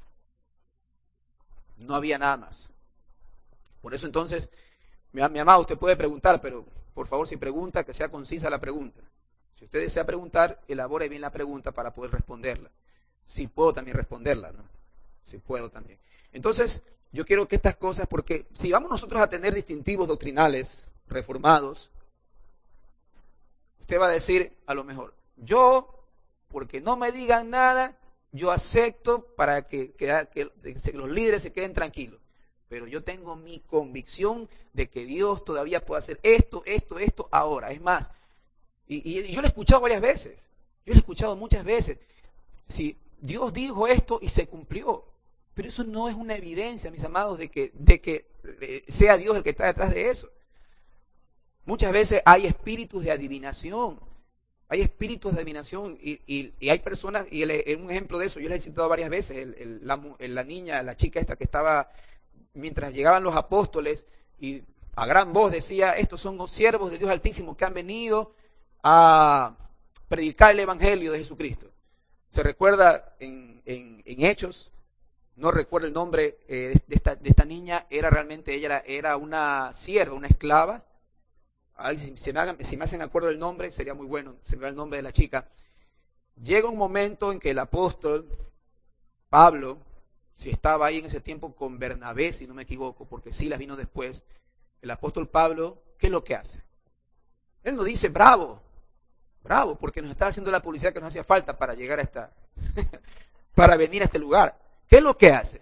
No había nada más. Por eso entonces, mi, mi amado, usted puede preguntar, pero por favor, si pregunta, que sea concisa la pregunta. Si usted desea preguntar, elabore bien la pregunta para poder responderla. Si puedo también responderla, ¿no? Si puedo también. Entonces, yo quiero que estas cosas, porque si vamos nosotros a tener distintivos doctrinales reformados, usted va a decir, a lo mejor, yo, porque no me digan nada, yo acepto para que, que, que los líderes se queden tranquilos. Pero yo tengo mi convicción de que Dios todavía puede hacer esto, esto, esto ahora. Es más, y, y, y yo lo he escuchado varias veces, yo lo he escuchado muchas veces. Si Dios dijo esto y se cumplió, pero eso no es una evidencia, mis amados, de que, de que sea Dios el que está detrás de eso. Muchas veces hay espíritus de adivinación, hay espíritus de adivinación y, y, y hay personas, y el, un ejemplo de eso, yo les he citado varias veces, el, el, la, la niña, la chica esta que estaba, mientras llegaban los apóstoles y a gran voz decía, estos son los siervos de Dios Altísimo que han venido a predicar el Evangelio de Jesucristo. Se recuerda en, en, en Hechos, no recuerdo el nombre eh, de, esta, de esta niña, era realmente, ella era, era una sierva, una esclava. Ay, si, si, me hagan, si me hacen acuerdo del nombre, sería muy bueno, se me va el nombre de la chica. Llega un momento en que el apóstol Pablo, si estaba ahí en ese tiempo con Bernabé, si no me equivoco, porque Silas vino después, el apóstol Pablo, ¿qué es lo que hace? Él no dice, bravo, bravo, porque nos está haciendo la publicidad que nos hacía falta para llegar a esta, para venir a este lugar. ¿Qué es lo que hace?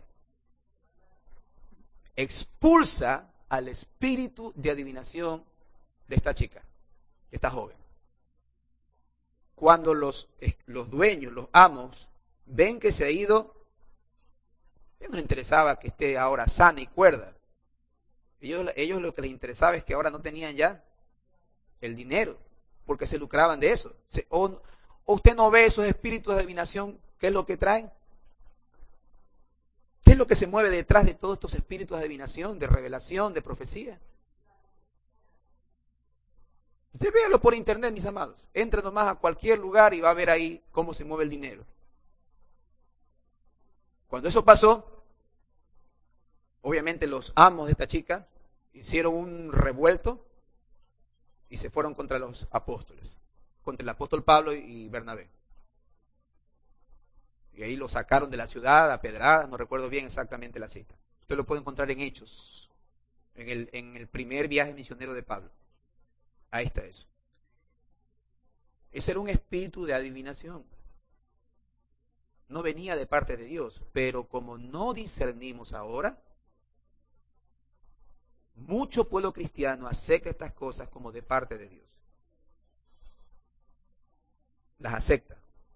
Expulsa al espíritu de adivinación de esta chica, de esta joven. Cuando los, los dueños, los amos, ven que se ha ido, a ellos no les interesaba que esté ahora sana y cuerda. Ellos, ellos lo que les interesaba es que ahora no tenían ya el dinero, porque se lucraban de eso. Se, o, o usted no ve esos espíritus de adivinación, ¿qué es lo que traen? ¿Qué es lo que se mueve detrás de todos estos espíritus de adivinación, de revelación, de profecía? Usted véalo por internet, mis amados. Entre nomás a cualquier lugar y va a ver ahí cómo se mueve el dinero. Cuando eso pasó, obviamente los amos de esta chica hicieron un revuelto y se fueron contra los apóstoles, contra el apóstol Pablo y Bernabé. Y ahí lo sacaron de la ciudad a pedradas, no recuerdo bien exactamente la cita. Usted lo puede encontrar en Hechos, en el, en el primer viaje misionero de Pablo. Ahí está eso. Ese era un espíritu de adivinación. No venía de parte de Dios, pero como no discernimos ahora, mucho pueblo cristiano acepta estas cosas como de parte de Dios. Las acepta.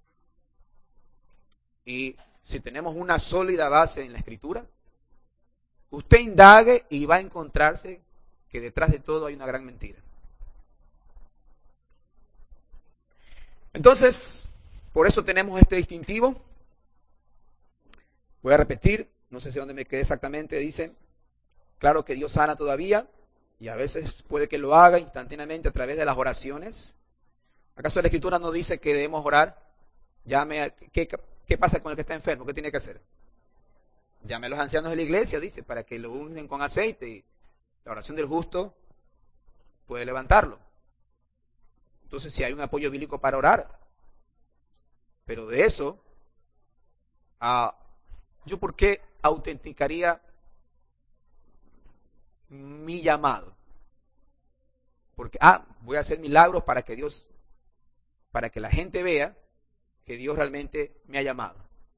Y si tenemos una sólida base en la Escritura, usted indague y va a encontrarse que detrás de todo hay una gran mentira. Entonces, por eso tenemos este distintivo. Voy a repetir, no sé si dónde me quedé exactamente, dice, claro que Dios sana todavía, y a veces puede que lo haga instantáneamente a través de las oraciones. ¿Acaso la Escritura no dice que debemos orar? Llame a, ¿qué, ¿Qué pasa con el que está enfermo? ¿Qué tiene que hacer? Llame a los ancianos de la iglesia, dice, para que lo unen con aceite, y la oración del justo puede levantarlo. Entonces, si hay un apoyo bíblico para orar, pero de eso, uh, ¿yo por qué autenticaría mi llamado? Porque, ah, voy a hacer milagros para que Dios, para que la gente vea que Dios realmente me ha llamado.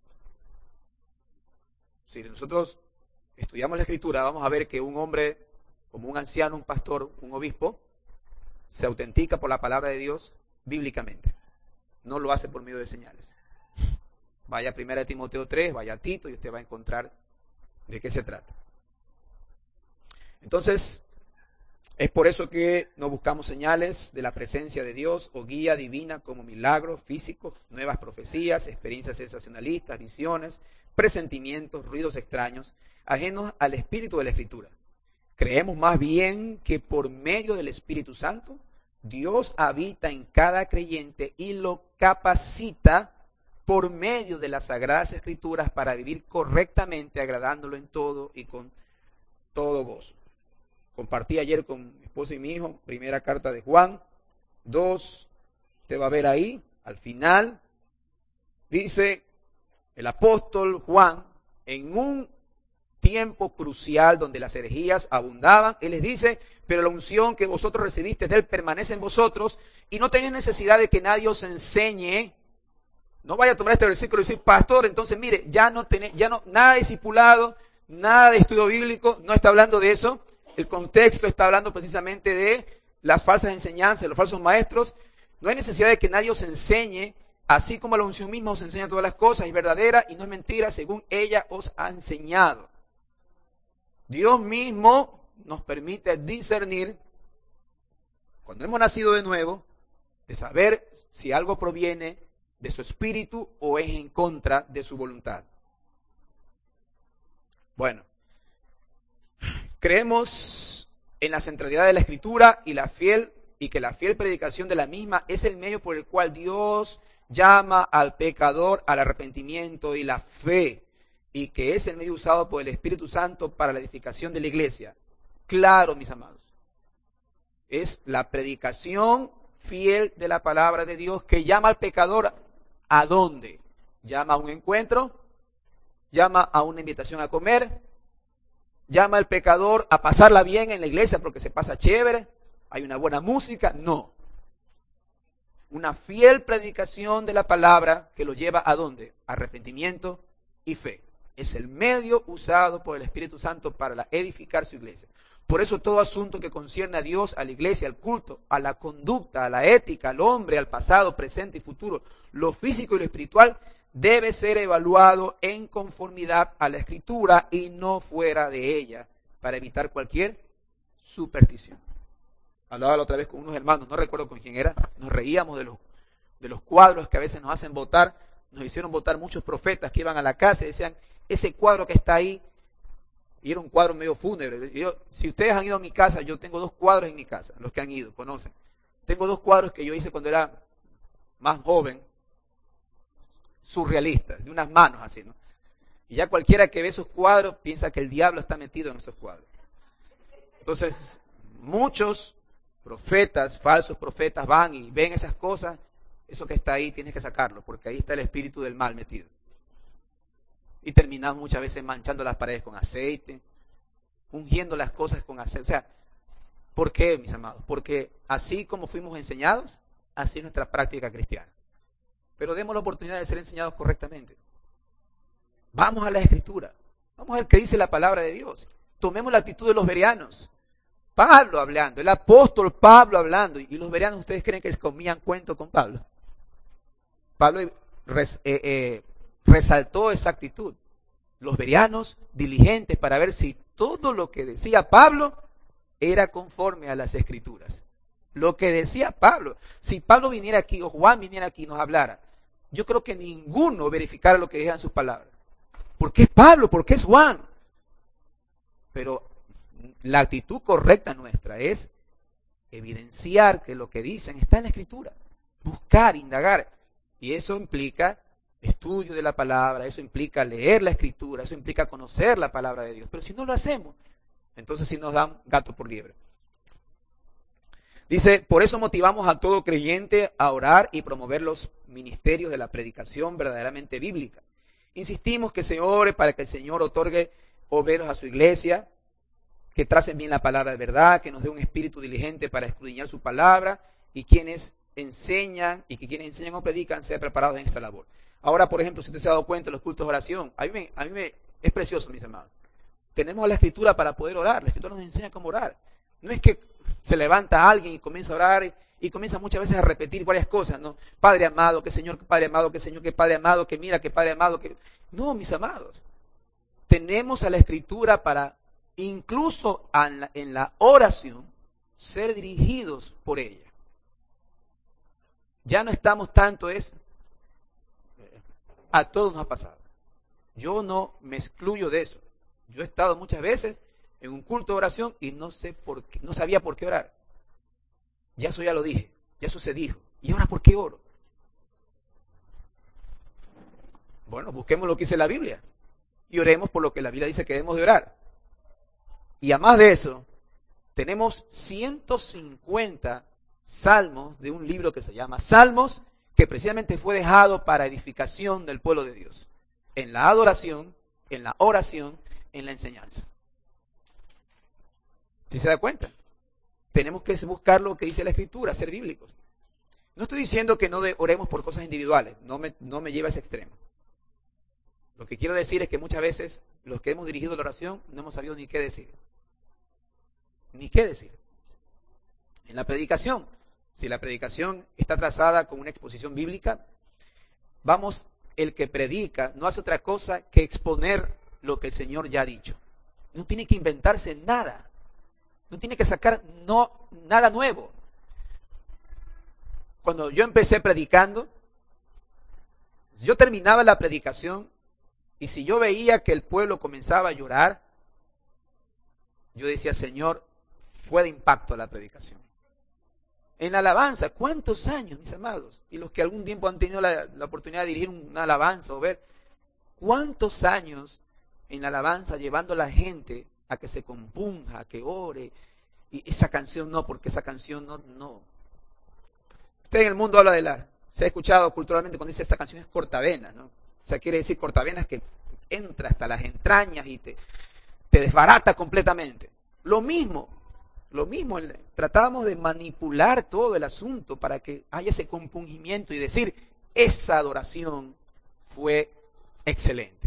Si nosotros estudiamos la Escritura, vamos a ver que un hombre, como un anciano, un pastor, un obispo, se autentica por la palabra de Dios bíblicamente. No lo hace por medio de señales. Vaya a primera de Timoteo tres, vaya a Tito y usted va a encontrar de qué se trata. Entonces, es por eso que no buscamos señales de la presencia de Dios o guía divina como milagros físicos, nuevas profecías, experiencias sensacionalistas, visiones, presentimientos, ruidos extraños, ajenos al espíritu de la Escritura. Creemos más bien que por medio del Espíritu Santo, Dios habita en cada creyente y lo capacita por medio de las Sagradas Escrituras para vivir correctamente, agradándolo en todo y con todo gozo. Compartí ayer con mi esposa y mi hijo, primera carta de Juan dos, te va a ver ahí, al final, dice el apóstol Juan, en un tiempo crucial donde las herejías abundaban, él les dice, pero la unción que vosotros recibiste de él permanece en vosotros y no tenéis necesidad de que nadie os enseñe. No vaya a tomar este versículo y decir, pastor, entonces mire, ya no tenés, ya no, nada de discipulado, nada de estudio bíblico, no está hablando de eso. El contexto está hablando precisamente de las falsas enseñanzas, de los falsos maestros. No hay necesidad de que nadie os enseñe, así como la unción misma os enseña todas las cosas, es verdadera y no es mentira, según ella os ha enseñado. Dios mismo nos permite discernir, cuando hemos nacido de nuevo, de saber si algo proviene de su espíritu o es en contra de su voluntad. Bueno, creemos en la centralidad de la Escritura y la fiel y que la fiel predicación de la misma es el medio por el cual Dios llama al pecador al arrepentimiento y la fe, y que es el medio usado por el Espíritu Santo para la edificación de la iglesia. Claro, mis amados, es la predicación fiel de la palabra de Dios que llama al pecador ¿a dónde? Llama a un encuentro, llama a una invitación a comer, llama al pecador a pasarla bien en la iglesia porque se pasa chévere, hay una buena música. No. Una fiel predicación de la palabra que lo lleva ¿a dónde? Arrepentimiento y fe. Es el medio usado por el Espíritu Santo para edificar su iglesia. Por eso todo asunto que concierne a Dios, a la iglesia, al culto, a la conducta, a la ética, al hombre, al pasado, presente y futuro, lo físico y lo espiritual, debe ser evaluado en conformidad a la Escritura y no fuera de ella, para evitar cualquier superstición. Hablaba la otra vez con unos hermanos, no recuerdo con quién era, nos reíamos de los, de los cuadros que a veces nos hacen votar. Nos hicieron votar muchos profetas que iban a la casa y decían, ese cuadro que está ahí, y era un cuadro medio fúnebre. Y yo, si ustedes han ido a mi casa, yo tengo dos cuadros en mi casa, los que han ido, conocen. Tengo dos cuadros que yo hice cuando era más joven, surrealistas, de unas manos así, ¿no? Y ya cualquiera que ve esos cuadros piensa que el diablo está metido en esos cuadros. Entonces, muchos profetas, falsos profetas van y ven esas cosas. Eso que está ahí tienes que sacarlo, porque ahí está el espíritu del mal metido. Y terminamos muchas veces manchando las paredes con aceite, ungiendo las cosas con aceite. O sea, ¿por qué, mis amados? Porque así como fuimos enseñados, así es nuestra práctica cristiana. Pero demos la oportunidad de ser enseñados correctamente. Vamos a la Escritura. Vamos a ver qué dice la palabra de Dios. Tomemos la actitud de los bereanos. Pablo hablando, el apóstol Pablo hablando. ¿Y los bereanos ustedes creen que se comían cuento con Pablo? Pablo res, eh, eh, resaltó esa actitud. Los bereanos diligentes para ver si todo lo que decía Pablo era conforme a las Escrituras. Lo que decía Pablo. Si Pablo viniera aquí o Juan viniera aquí y nos hablara, yo creo que ninguno verificara lo que decían sus palabras. ¿Por qué es Pablo? ¿Por qué es Juan? Pero la actitud correcta nuestra es evidenciar que lo que dicen está en la Escritura. Buscar, indagar. Y eso implica estudio de la palabra, eso implica leer la Escritura, eso implica conocer la palabra de Dios. Pero si no lo hacemos, entonces sí nos dan gato por liebre. Dice, por eso motivamos a todo creyente a orar y promover los ministerios de la predicación verdaderamente bíblica. Insistimos que se ore para que el Señor otorgue obreros a su iglesia, que tracen bien la palabra de verdad, que nos dé un espíritu diligente para escudriñar su palabra, y quienes enseñan, y que quienes enseñan o predican sean preparados en esta labor. Ahora, por ejemplo, si usted se ha dado cuenta, los cultos de oración, a mí, me, a mí me, es precioso, mis hermanos. Tenemos la Escritura para poder orar, la Escritura nos enseña cómo orar. No es que se levanta alguien y comienza a orar y, y comienza muchas veces a repetir varias cosas, ¿no? Padre amado, que Señor, que Padre amado, que Señor, que Padre amado, que mira, que Padre amado, que... No, mis amados. Tenemos a la Escritura para, incluso en la, en la oración, ser dirigidos por ella. Ya no estamos tanto eso. A todos nos ha pasado. Yo no me excluyo de eso. Yo he estado muchas veces en un culto de oración y no sé por qué, no sabía por qué orar. Ya eso ya lo dije, ya eso se dijo. ¿Y ahora por qué oro? Bueno, busquemos lo que dice la Biblia y oremos por lo que la Biblia dice que debemos de orar. Y además de eso, tenemos ciento cincuenta salmos de un libro que se llama Salmos, que precisamente fue dejado para edificación del pueblo de Dios, en la adoración, en la oración, en la enseñanza. ¿Sí se da cuenta? Tenemos que buscar lo que dice la Escritura, ser bíblicos. No estoy diciendo que no de, oremos por cosas individuales, no me, no me lleva a ese extremo. Lo que quiero decir es que muchas veces los que hemos dirigido la oración no hemos sabido ni qué decir. Ni qué decir. En la predicación, si la predicación está trazada con una exposición bíblica, vamos, el que predica no hace otra cosa que exponer lo que el Señor ya ha dicho. No tiene que inventarse nada. No tiene que sacar no, nada nuevo. Cuando yo empecé predicando, yo terminaba la predicación y si yo veía que el pueblo comenzaba a llorar, yo decía, Señor, fue de impacto la predicación. En la alabanza, ¿cuántos años, mis amados? Y los que algún tiempo han tenido la, la oportunidad de dirigir una alabanza o ver, ¿cuántos años en la alabanza llevando a la gente a que se compunja, a que ore? Y esa canción no, porque esa canción no, no. Usted en el mundo habla de la, se ha escuchado culturalmente cuando dice esta canción es cortavenas, ¿no? O sea, quiere decir cortavenas que entra hasta las entrañas y te, te desbarata completamente. Lo mismo, lo mismo, tratábamos de manipular todo el asunto para que haya ese compungimiento y decir, esa adoración fue excelente.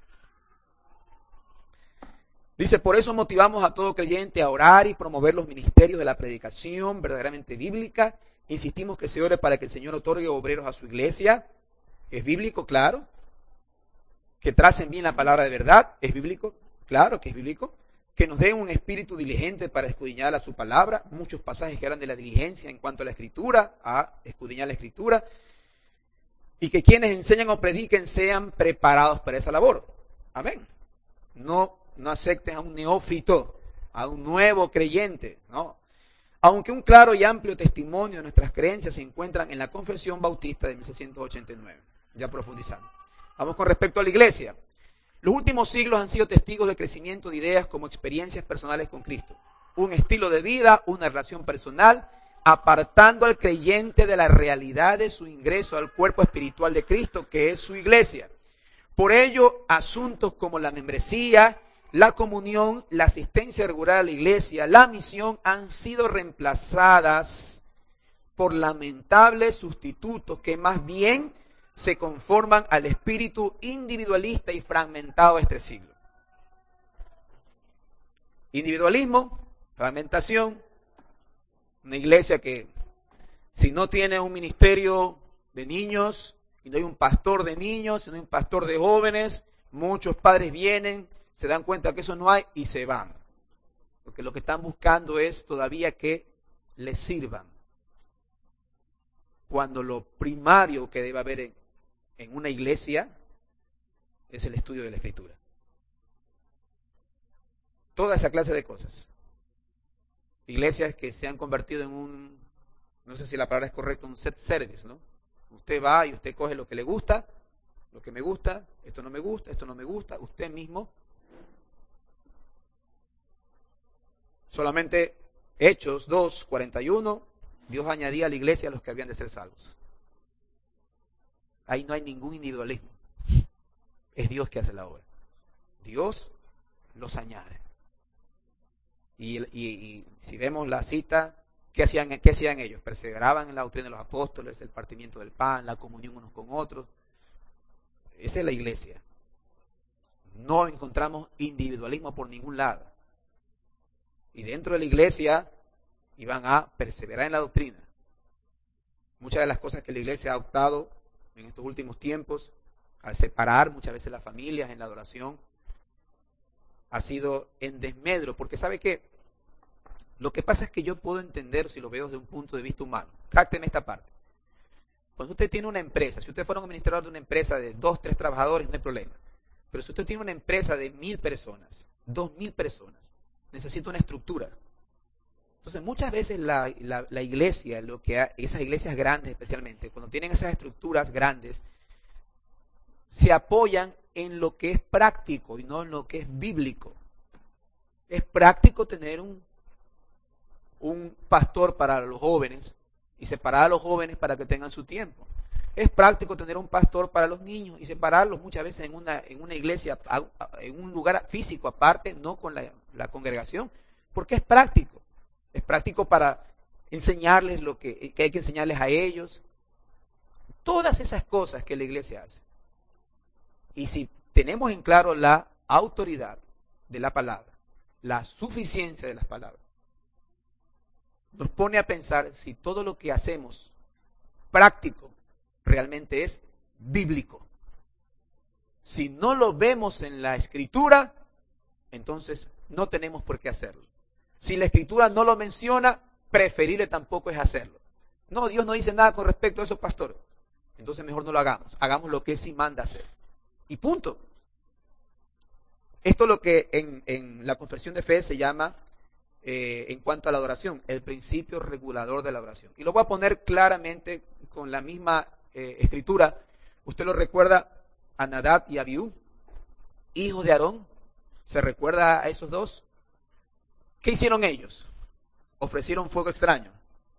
Dice, por eso motivamos a todo creyente a orar y promover los ministerios de la predicación verdaderamente bíblica. Insistimos que se ore para que el Señor otorgue obreros a su iglesia. ¿Es bíblico? Claro. Que tracen bien la palabra de verdad. ¿Es bíblico? Claro que es bíblico. Que nos den un espíritu diligente para escudriñar a su palabra. Muchos pasajes que hablan de la diligencia en cuanto a la escritura, a escudriñar la escritura. Y que quienes enseñan o prediquen sean preparados para esa labor. Amén. No No aceptes a un neófito, a un nuevo creyente, no. Aunque un claro y amplio testimonio de nuestras creencias se encuentran en la Confesión Bautista de mil seiscientos ochenta y nueve. Ya profundizando. Vamos con respecto a la iglesia. Los últimos siglos han sido testigos del crecimiento de ideas como experiencias personales con Cristo. Un estilo de vida, una relación personal, apartando al creyente de la realidad de su ingreso al cuerpo espiritual de Cristo, que es su iglesia. Por ello, asuntos como la membresía, la comunión, la asistencia regular a la iglesia, la misión han sido reemplazadas por lamentables sustitutos que más bien se conforman al espíritu individualista y fragmentado de este siglo. Individualismo, fragmentación, una iglesia que si no tiene un ministerio de niños, y no hay un pastor de niños, si no hay un pastor de jóvenes, muchos padres vienen, se dan cuenta que eso no hay y se van. Porque lo que están buscando es todavía que les sirvan. Cuando lo primario que debe haber en, en una iglesia es el estudio de la Escritura. Toda esa clase de cosas. Iglesias que se han convertido en un, no sé si la palabra es correcta, un set service, ¿no? Usted va y usted coge lo que le gusta, lo que me gusta, esto no me gusta, esto no me gusta, usted mismo. Solamente Hechos dos, cuarenta y uno, Dios añadía a la iglesia a los que habían de ser salvos. Ahí no hay ningún individualismo. Es Dios que hace la obra. Dios los añade. Y, y, y si vemos la cita, ¿qué hacían, ¿qué hacían ellos? Perseveraban en la doctrina de los apóstoles, el partimiento del pan, la comunión unos con otros. Esa es la iglesia. No encontramos individualismo por ningún lado. Y dentro de la iglesia iban a perseverar en la doctrina. Muchas de las cosas que la iglesia ha optado en estos últimos tiempos, al separar muchas veces las familias en la adoración, ha sido en desmedro, porque ¿sabe qué? Lo que pasa es que yo puedo entender si lo veo desde un punto de vista humano. Cácteme esta parte. Cuando usted tiene una empresa, si usted fuera un administrador de una empresa de dos, tres trabajadores, no hay problema. Pero si usted tiene una empresa de mil personas, dos mil personas, necesita una estructura. Entonces muchas veces la, la, la iglesia, lo que ha, esas iglesias grandes especialmente, cuando tienen esas estructuras grandes, se apoyan en lo que es práctico y no en lo que es bíblico. Es práctico tener un, un pastor para los jóvenes y separar a los jóvenes para que tengan su tiempo. Es práctico tener un pastor para los niños y separarlos muchas veces en una, en una iglesia, en un lugar físico aparte, no con la, la congregación, porque es práctico. Es práctico para enseñarles lo que, que hay que enseñarles a ellos. Todas esas cosas que la iglesia hace. Y si tenemos en claro la autoridad de la palabra, la suficiencia de las palabras, nos pone a pensar si todo lo que hacemos práctico realmente es bíblico. Si no lo vemos en la Escritura, entonces no tenemos por qué hacerlo. Si la Escritura no lo menciona, preferible tampoco es hacerlo. No, Dios no dice nada con respecto a eso, pastor. Entonces mejor no lo hagamos. Hagamos lo que sí manda hacer. Y punto. Esto es lo que en, en la confesión de fe se llama, eh, en cuanto a la adoración, el principio regulador de la adoración. Y lo voy a poner claramente con la misma eh, escritura. Usted lo recuerda a Nadab y Abiú, hijos de Aarón. ¿Se recuerda a esos dos? ¿Qué hicieron ellos? Ofrecieron fuego extraño.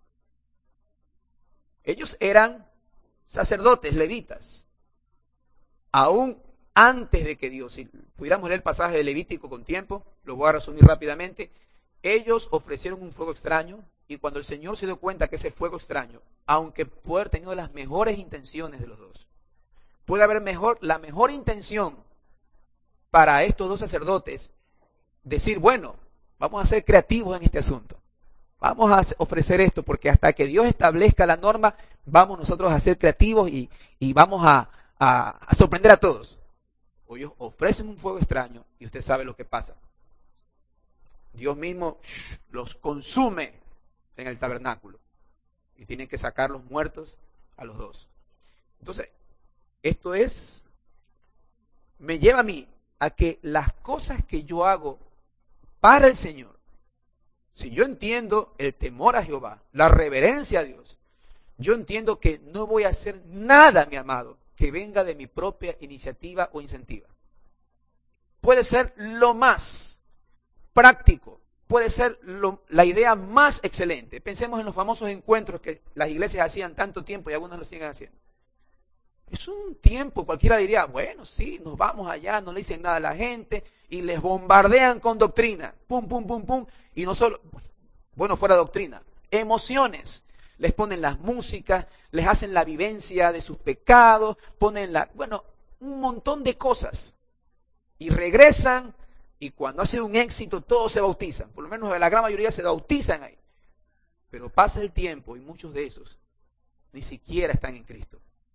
Ellos eran sacerdotes, levitas. Aún antes de que Dios, si pudiéramos leer el pasaje de Levítico con tiempo, lo voy a resumir rápidamente, ellos ofrecieron un fuego extraño y cuando el Señor se dio cuenta que ese fuego extraño, aunque puede haber tenido las mejores intenciones de los dos, puede haber mejor, la mejor intención para estos dos sacerdotes, decir, bueno, vamos a ser creativos en este asunto. Vamos a ofrecer esto porque hasta que Dios establezca la norma, vamos nosotros a ser creativos y, y vamos a, a, a sorprender a todos. O ellos ofrecen un fuego extraño y usted sabe lo que pasa. Dios mismo shh, los consume en el tabernáculo y tienen que sacar los muertos a los dos. Entonces, esto es, me lleva a mí a que las cosas que yo hago para el Señor, si yo entiendo el temor a Jehová, la reverencia a Dios, yo entiendo que no voy a hacer nada, mi amado, que venga de mi propia iniciativa o incentiva. Puede ser lo más práctico, puede ser lo, la idea más excelente. Pensemos en los famosos encuentros que las iglesias hacían tanto tiempo y algunos lo siguen haciendo. Es un tiempo, cualquiera diría, bueno, sí, nos vamos allá, no le dicen nada a la gente y les bombardean con doctrina, pum, pum, pum, pum, y no solo, bueno, fuera doctrina, emociones. Les ponen las músicas, les hacen la vivencia de sus pecados, ponen la, bueno, un montón de cosas. Y regresan y cuando hace un éxito todos se bautizan. Por lo menos la gran mayoría se bautizan ahí. Pero pasa el tiempo y muchos de esos ni siquiera están en Cristo.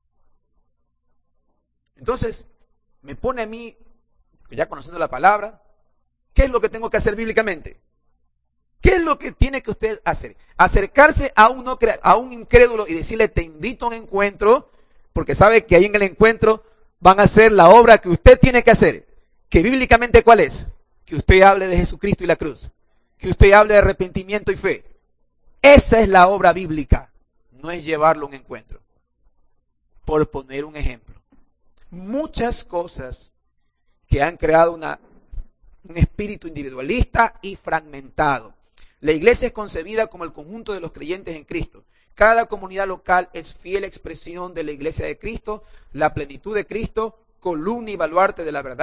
Entonces, me pone a mí, ya conociendo la palabra, ¿qué es lo que tengo que hacer bíblicamente? ¿Qué es lo que tiene que usted hacer? Acercarse a un, no crea, a un incrédulo y decirle, te invito a un encuentro, porque sabe que ahí en el encuentro van a hacer la obra que usted tiene que hacer. Que bíblicamente, ¿cuál es? Que usted hable de Jesucristo y la cruz. Que usted hable de arrepentimiento y fe. Esa es la obra bíblica. No es llevarlo a un encuentro. Por poner un ejemplo. Muchas cosas que han creado una, un espíritu individualista y fragmentado. La iglesia es concebida como el conjunto de los creyentes en Cristo. Cada comunidad local es fiel expresión de la iglesia de Cristo, la plenitud de Cristo, columna y baluarte de la verdad,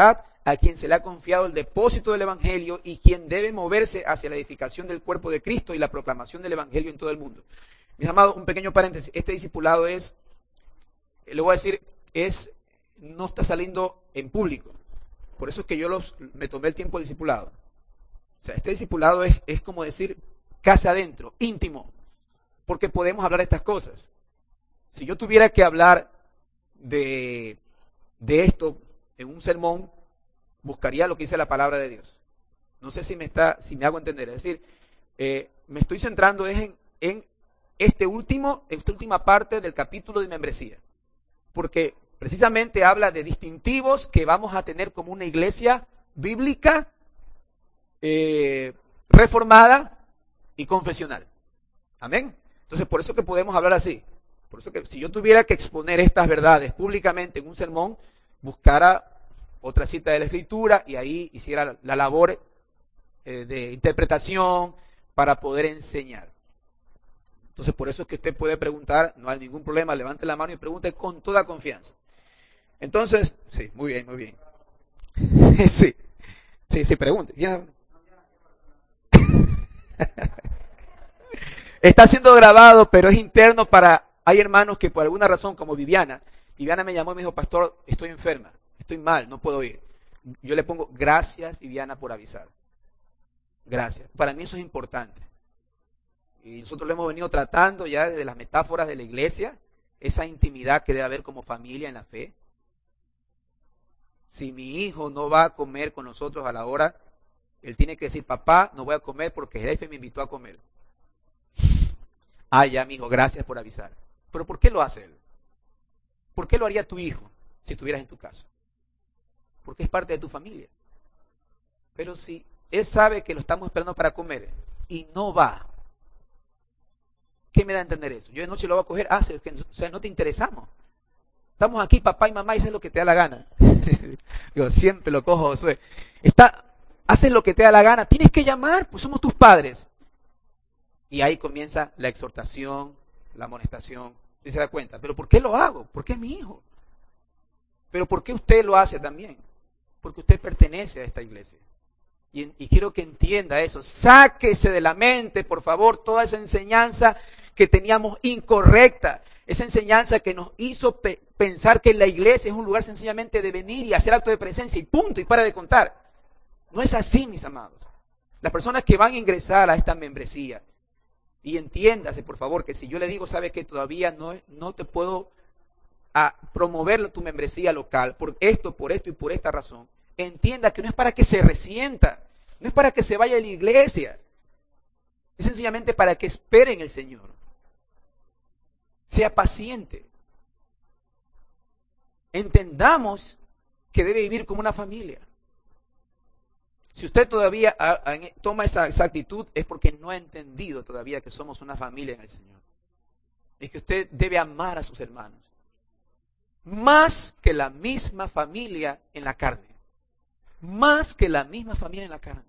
a quien se le ha confiado el depósito del Evangelio y quien debe moverse hacia la edificación del cuerpo de Cristo y la proclamación del Evangelio en todo el mundo. Mis amados, un pequeño paréntesis. Este discipulado es, le voy a decir, es, no está saliendo en público. Por eso es que yo los, me tomé el tiempo de discipulado. O sea, este discipulado es, es como decir, casa adentro, íntimo, porque podemos hablar de estas cosas. Si yo tuviera que hablar de, de esto en un sermón, buscaría lo que dice la palabra de Dios. No sé si me está, si me hago entender. Es decir, eh, me estoy centrando es en, en este último, esta última parte del capítulo de membresía, porque precisamente habla de distintivos que vamos a tener como una iglesia bíblica, eh, reformada y confesional. Amén. Entonces, por eso que podemos hablar así. Por eso que si yo tuviera que exponer estas verdades públicamente en un sermón, buscara otra cita de la Escritura y ahí hiciera la, la labor eh, de interpretación para poder enseñar. Entonces, por eso es que usted puede preguntar, no hay ningún problema, levante la mano y pregunte con toda confianza. Entonces, sí, muy bien, muy bien. Sí, sí, sí, pregunte. Ya. Está siendo grabado, pero es interno para, hay hermanos que por alguna razón, como Viviana, Viviana me llamó y me dijo, pastor, estoy enferma, estoy mal, no puedo ir. Yo le pongo, gracias Viviana por avisar. Gracias. Para mí eso es importante. Y nosotros lo hemos venido tratando ya desde las metáforas de la iglesia, esa intimidad que debe haber como familia en la fe. Si mi hijo no va a comer con nosotros a la hora, él tiene que decir, papá, no voy a comer porque el jefe me invitó a comer. Ah, ya, mi hijo, gracias por avisar. ¿Pero por qué lo hace él? ¿Por qué lo haría tu hijo si estuvieras en tu casa? Porque es parte de tu familia. Pero si él sabe que lo estamos esperando para comer y no va, ¿qué me da a entender eso? Yo de noche lo voy a coger, ah, o sea, no te interesamos. Estamos aquí, papá y mamá, y haces lo que te da la gana. Yo siempre lo cojo, Josué. Está, haces lo que te da la gana, tienes que llamar, pues somos tus padres. Y ahí comienza la exhortación, la amonestación, si se da cuenta. ¿Pero por qué lo hago? Porque es mi hijo. ¿Pero por qué usted lo hace también? Porque usted pertenece a esta iglesia. Y, y quiero que entienda eso. Sáquese de la mente, por favor, toda esa enseñanza que teníamos incorrecta. Esa enseñanza que nos hizo pe- pensar que la iglesia es un lugar sencillamente de venir y hacer acto de presencia y punto, y para de contar. No es así, mis amados. Las personas que van a ingresar a esta membresía, y entiéndase, por favor, que si yo le digo, sabe que todavía no, no te puedo a promover tu membresía local, por esto, por esto y por esta razón, entienda que no es para que se resienta, no es para que se vaya de la iglesia, es sencillamente para que espere en el Señor. Sea paciente. Entendamos que debe vivir como una familia. Si usted todavía a, a, toma esa, esa actitud, es porque no ha entendido todavía que somos una familia en el Señor. Es que usted debe amar a sus hermanos. Más que la misma familia en la carne. Más que la misma familia en la carne.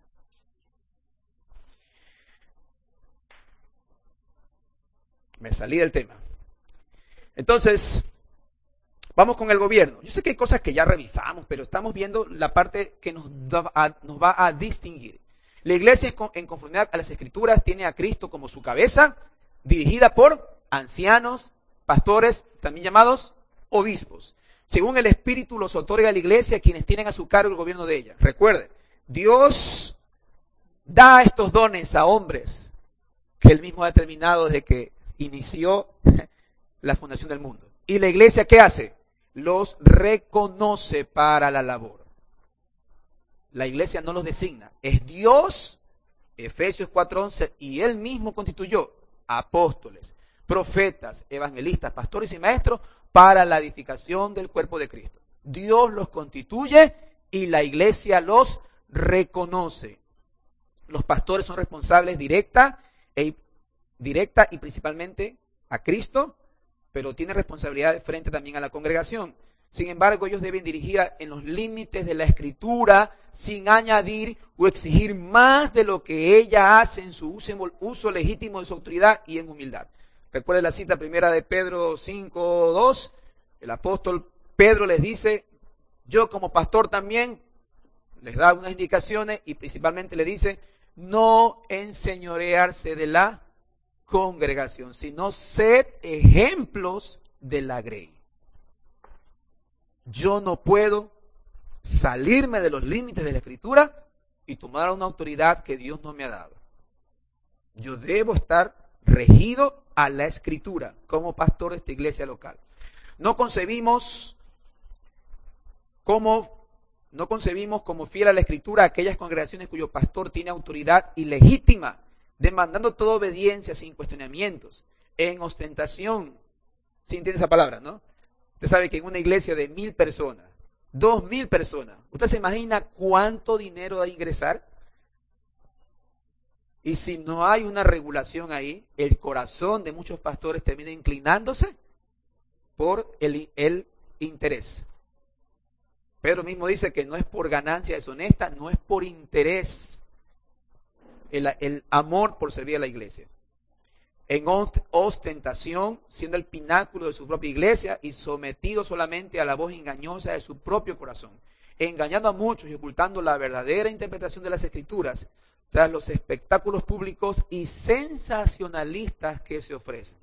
Me salí del tema. Entonces, vamos con el gobierno. Yo sé que hay cosas que ya revisamos, pero estamos viendo la parte que nos, da a, nos va a distinguir. La iglesia, en conformidad a las Escrituras, tiene a Cristo como su cabeza, dirigida por ancianos, pastores, también llamados obispos. Según el Espíritu los otorga a la iglesia quienes tienen a su cargo el gobierno de ella. Recuerden, Dios da estos dones a hombres que Él mismo ha determinado desde que inició la fundación del mundo. ¿Y la iglesia qué hace? Los reconoce para la labor. La iglesia no los designa. Es Dios, Efesios cuatro once, y Él mismo constituyó apóstoles, profetas, evangelistas, pastores y maestros para la edificación del cuerpo de Cristo. Dios los constituye y la iglesia los reconoce. Los pastores son responsables directa, e, directa y principalmente a Cristo, pero tienen responsabilidad frente también a la congregación. Sin embargo, ellos deben dirigir en los límites de la Escritura sin añadir o exigir más de lo que ella hace en su uso, uso legítimo de su autoridad y en humildad. Recuerden la cita primera de Pedro cinco dos. El apóstol Pedro les dice, yo como pastor también les da unas indicaciones y principalmente le dice, no enseñorearse de la congregación, sino sed ejemplos de la grey. Yo no puedo salirme de los límites de la Escritura y tomar una autoridad que Dios no me ha dado. Yo debo estar regido a la Escritura como pastor de esta iglesia local. No concebimos como, no concebimos como fiel a la Escritura aquellas congregaciones cuyo pastor tiene autoridad ilegítima, demandando toda obediencia sin cuestionamientos, en ostentación. ¿Sí entiende esa palabra, no? Usted sabe que en una iglesia de mil personas, dos mil personas, ¿usted se imagina cuánto dinero va a ingresar? Y si no hay una regulación ahí, el corazón de muchos pastores termina inclinándose por el, el interés. Pedro mismo dice que no es por ganancia deshonesta, no es por interés, el, el amor por servir a la iglesia. En ostentación, siendo el pináculo de su propia iglesia y sometido solamente a la voz engañosa de su propio corazón, engañando a muchos y ocultando la verdadera interpretación de las Escrituras tras los espectáculos públicos y sensacionalistas que se ofrecen.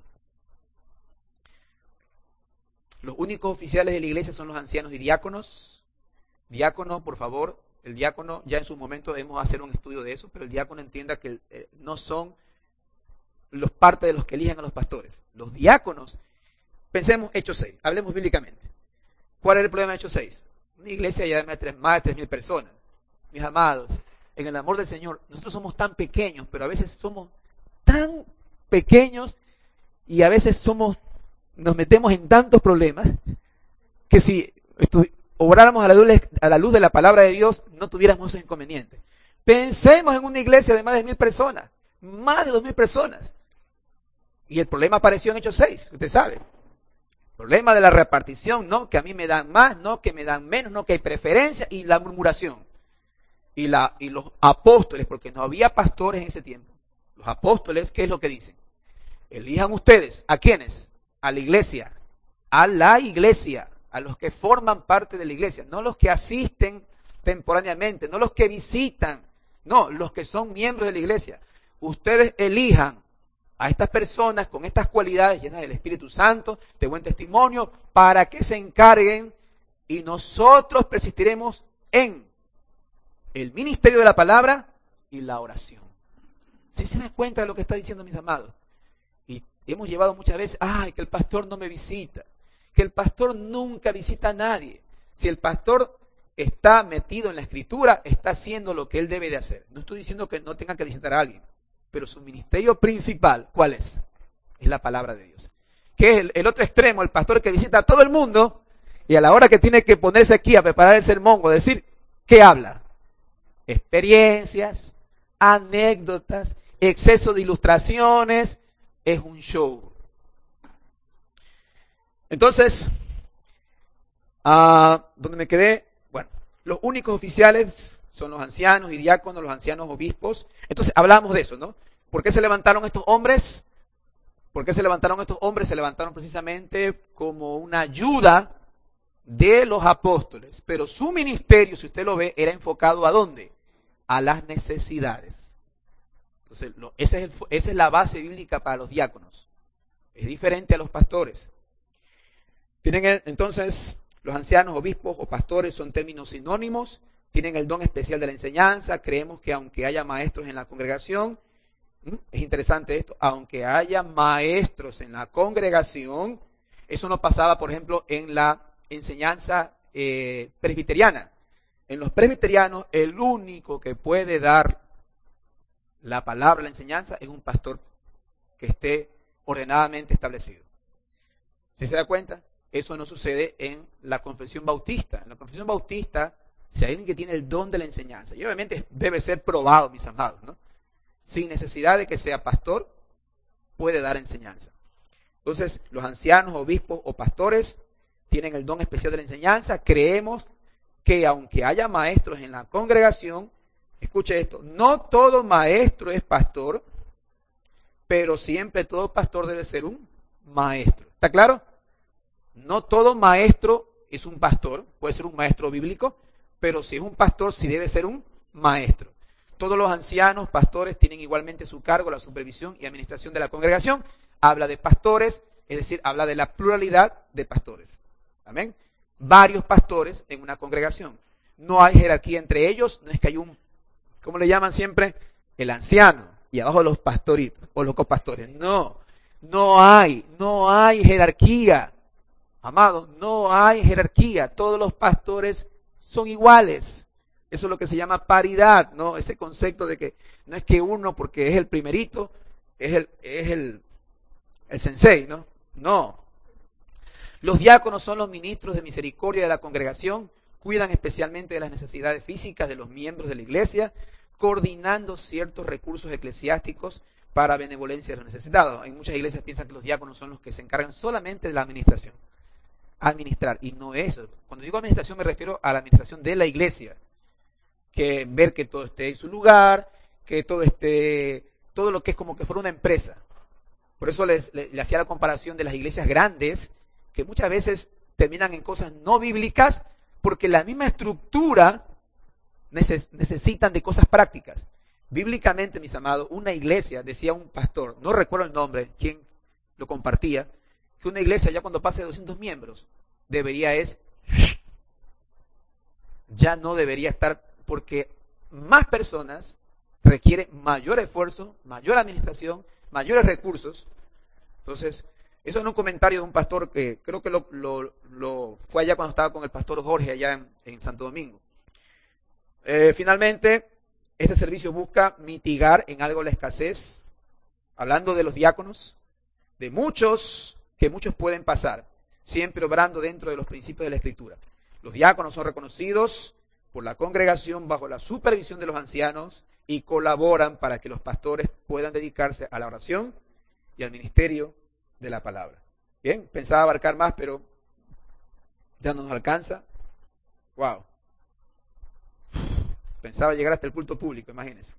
Los únicos oficiales de la iglesia son los ancianos y diáconos. Diácono, por favor, el diácono, ya en su momento debemos hacer un estudio de eso, pero el diácono entienda que eh, no son los parte de los que eligen a los pastores. Los diáconos, pensemos Hechos seis, hablemos bíblicamente. ¿Cuál es el problema de Hechos seis? Una iglesia ya de más de tres mil personas. Mis amados, en el amor del Señor, nosotros somos tan pequeños, pero a veces somos tan pequeños y a veces somos, nos metemos en tantos problemas que si obráramos a la luz, a la luz de la palabra de Dios, no tuviéramos esos inconvenientes. Pensemos en una iglesia de más de mil personas, más de dos mil personas. Y el problema apareció en Hechos seis, usted sabe. El problema de la repartición, no que a mí me dan más, no que me dan menos, no que hay preferencia, y la murmuración. Y, la, y los apóstoles, porque no había pastores en ese tiempo. Los apóstoles, ¿qué es lo que dicen? Elijan ustedes, ¿a quiénes? A la iglesia, a la iglesia, a los que forman parte de la iglesia, no los que asisten temporáneamente, no los que visitan, no, los que son miembros de la iglesia. Ustedes elijan a estas personas con estas cualidades llenas del Espíritu Santo, de buen testimonio, para que se encarguen y nosotros persistiremos en el ministerio de la palabra y la oración. ¿Sí se dan cuenta de lo que está diciendo, mis amados? Y hemos llevado muchas veces, ay, que el pastor no me visita, que el pastor nunca visita a nadie. Si el pastor está metido en la Escritura, está haciendo lo que él debe de hacer. No estoy diciendo que no tenga que visitar a alguien, pero su ministerio principal, ¿cuál es? Es la palabra de Dios. Que es el, el otro extremo, el pastor que visita a todo el mundo y a la hora que tiene que ponerse aquí a preparar el sermón o decir, ¿qué habla? Experiencias, anécdotas, exceso de ilustraciones, es un show. Entonces, uh, ¿dónde me quedé? Bueno, los únicos oficiales son los ancianos y diáconos, los ancianos obispos. Entonces, hablamos de eso, ¿no? ¿Por qué se levantaron estos hombres? ¿Por qué se levantaron estos hombres? Se levantaron precisamente como una ayuda de los apóstoles. Pero su ministerio, si usted lo ve, era enfocado ¿a dónde? A las necesidades. Entonces, lo, esa, es el, esa es la base bíblica para los diáconos. Es diferente a los pastores. Tienen el, entonces, los ancianos, obispos o pastores son términos sinónimos. Tienen el don especial de la enseñanza. Creemos que aunque haya maestros en la congregación, es interesante esto, aunque haya maestros en la congregación, eso no pasaba, por ejemplo, en la enseñanza eh, presbiteriana. En los presbiterianos, el único que puede dar la palabra, la enseñanza, es un pastor que esté ordenadamente establecido. ¿Sí se da cuenta? Eso no sucede en la confesión bautista. En la confesión bautista, si hay alguien que tiene el don de la enseñanza, y obviamente debe ser probado, mis amados, ¿no? Sin necesidad de que sea pastor, puede dar enseñanza. Entonces, los ancianos, obispos o pastores tienen el don especial de la enseñanza. Creemos que aunque haya maestros en la congregación, escuche esto, no todo maestro es pastor, pero siempre todo pastor debe ser un maestro. ¿Está claro? No todo maestro es un pastor, puede ser un maestro bíblico, pero si es un pastor, sí debe ser un maestro. Todos los ancianos, pastores, tienen igualmente su cargo la supervisión y administración de la congregación. Habla de pastores, es decir, habla de la pluralidad de pastores. Amén. Varios pastores en una congregación. No hay jerarquía entre ellos, no es que hay un, ¿cómo le llaman siempre? El anciano y abajo los pastoritos o los copastores. No, no hay, no hay jerarquía. Amados, no hay jerarquía. Todos los pastores son iguales. Eso es lo que se llama paridad, ¿no? Ese concepto de que no es que uno, porque es el primerito, es el, es el, el sensei, ¿no? No. Los diáconos son los ministros de misericordia de la congregación, cuidan especialmente de las necesidades físicas de los miembros de la iglesia, coordinando ciertos recursos eclesiásticos para benevolencia de los necesitados. En muchas iglesias piensan que los diáconos son los que se encargan solamente de la administración. Administrar, y no eso. Cuando digo administración me refiero a la administración de la iglesia. Que ver que todo esté en su lugar, que todo esté, todo lo que es como que fuera una empresa. Por eso les, les, les hacía la comparación de las iglesias grandes, que muchas veces terminan en cosas no bíblicas, porque la misma estructura neces, necesitan de cosas prácticas. Bíblicamente, mis amados, una iglesia, decía un pastor, no recuerdo el nombre, quien lo compartía, que una iglesia ya cuando pase de doscientos miembros, debería es, ya no debería estar, porque más personas requiere mayor esfuerzo, mayor administración, mayores recursos. Entonces, eso es un comentario de un pastor que creo que lo, lo, lo fue allá cuando estaba con el pastor Jorge allá en, en Santo Domingo. Eh, finalmente, este servicio busca mitigar en algo la escasez, hablando de los diáconos, de muchos que muchos pueden pasar, siempre obrando dentro de los principios de la Escritura. Los diáconos son reconocidos por la congregación bajo la supervisión de los ancianos y colaboran para que los pastores puedan dedicarse a la oración y al ministerio de la palabra. Bien, pensaba abarcar más, pero ya no nos alcanza. Wow. Pensaba llegar hasta el culto público, imagínense.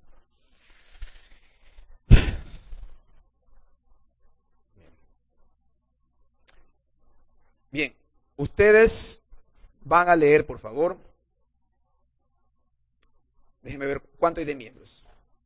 Bien, ustedes van a leer, por favor. Déjenme ver cuánto hay de miembros.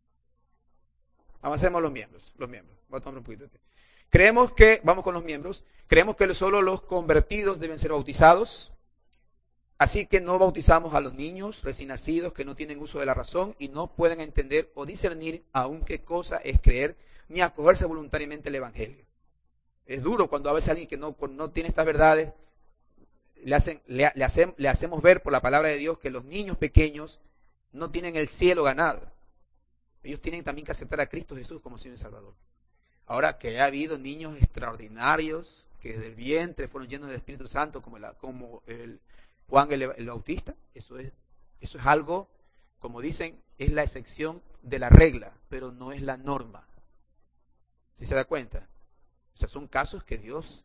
Avancemos los miembros, los miembros. Voy a tomar un poquito de tiempo. Creemos que, vamos con los miembros, creemos que solo los convertidos deben ser bautizados. Así que no bautizamos a los niños recién nacidos que no tienen uso de la razón y no pueden entender o discernir aún qué cosa es creer ni acogerse voluntariamente al Evangelio. Es duro cuando a veces alguien que no, no tiene estas verdades, le, hacen, le, le, hacen, le hacemos ver por la palabra de Dios que los niños pequeños no tienen el cielo ganado. Ellos tienen también que aceptar a Cristo Jesús como Señor y Salvador. Ahora que ha habido niños extraordinarios que desde el vientre fueron llenos del Espíritu Santo, como, la, como el Juan el, el Bautista, eso es, eso es algo, como dicen, es la excepción de la regla, pero no es la norma. ¿Sí se da cuenta? O sea, son casos que Dios...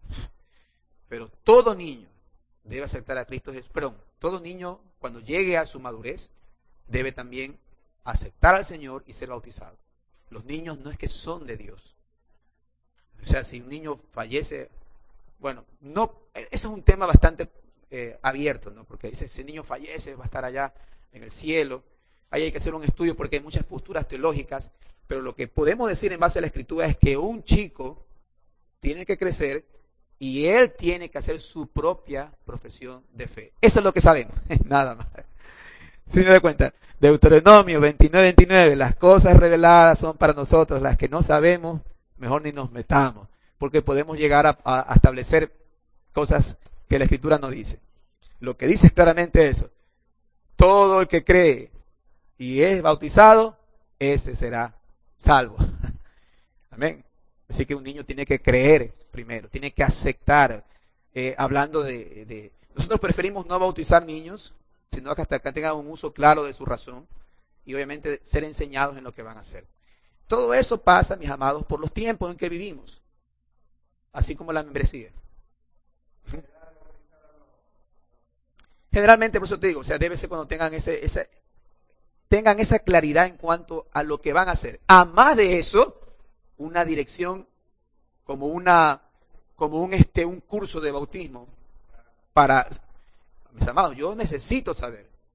Pero todo niño debe aceptar a Cristo Jesús. Perdón, todo niño cuando llegue a su madurez debe también aceptar al Señor y ser bautizado. Los niños no es que son de Dios. O sea, si un niño fallece, bueno, no, eso es un tema bastante eh, abierto, ¿no? Porque dice, si el niño fallece, va a estar allá en el cielo. Ahí hay que hacer un estudio porque hay muchas posturas teológicas, pero lo que podemos decir en base a la Escritura es que un chico tiene que crecer y él tiene que hacer su propia profesión de fe. Eso es lo que sabemos, nada más. Si me da cuenta, Deuteronomio veintinueve, veintinueve, las cosas reveladas son para nosotros, las que no sabemos, mejor ni nos metamos, porque podemos llegar a, a, a establecer cosas que la Escritura no dice. Lo que dice es claramente eso. Todo el que cree y es bautizado, ese será salvo. Amén. Así que un niño tiene que creer primero, tiene que aceptar. Eh, hablando de, de... Nosotros preferimos no bautizar niños, sino que hasta que tengan un uso claro de su razón y obviamente ser enseñados en lo que van a hacer. Todo eso pasa, mis amados, por los tiempos en que vivimos, así como la membresía. Generalmente, por eso te digo, o sea, debe ser cuando tengan ese, ese, tengan esa claridad en cuanto a lo que van a hacer. Además de eso, una dirección como una, como un este, un curso de bautismo para, mis amados, yo necesito saber.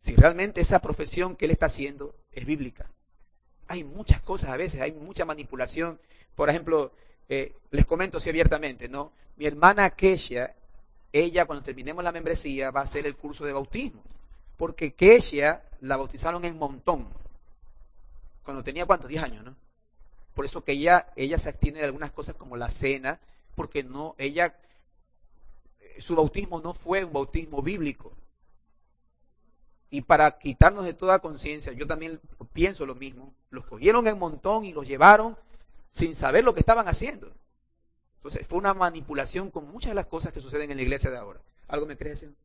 si realmente esa profesión que él está haciendo es bíblica. Hay muchas cosas a veces, hay mucha manipulación. Por ejemplo, eh, les comento así abiertamente, ¿no? Mi hermana Kesia, ella cuando terminemos la membresía va a hacer el curso de bautismo. Porque Kesia la bautizaron en Montón. Cuando tenía, ¿cuántos? diez años, ¿no? Por eso que ella, ella se abstiene de algunas cosas como la cena, porque no, ella, su bautismo no fue un bautismo bíblico. Y para quitarnos de toda conciencia, yo también pienso lo mismo, los cogieron en Montón y los llevaron sin saber lo que estaban haciendo. Entonces fue una manipulación con muchas de las cosas que suceden en la iglesia de ahora. ¿Algo me querés decir?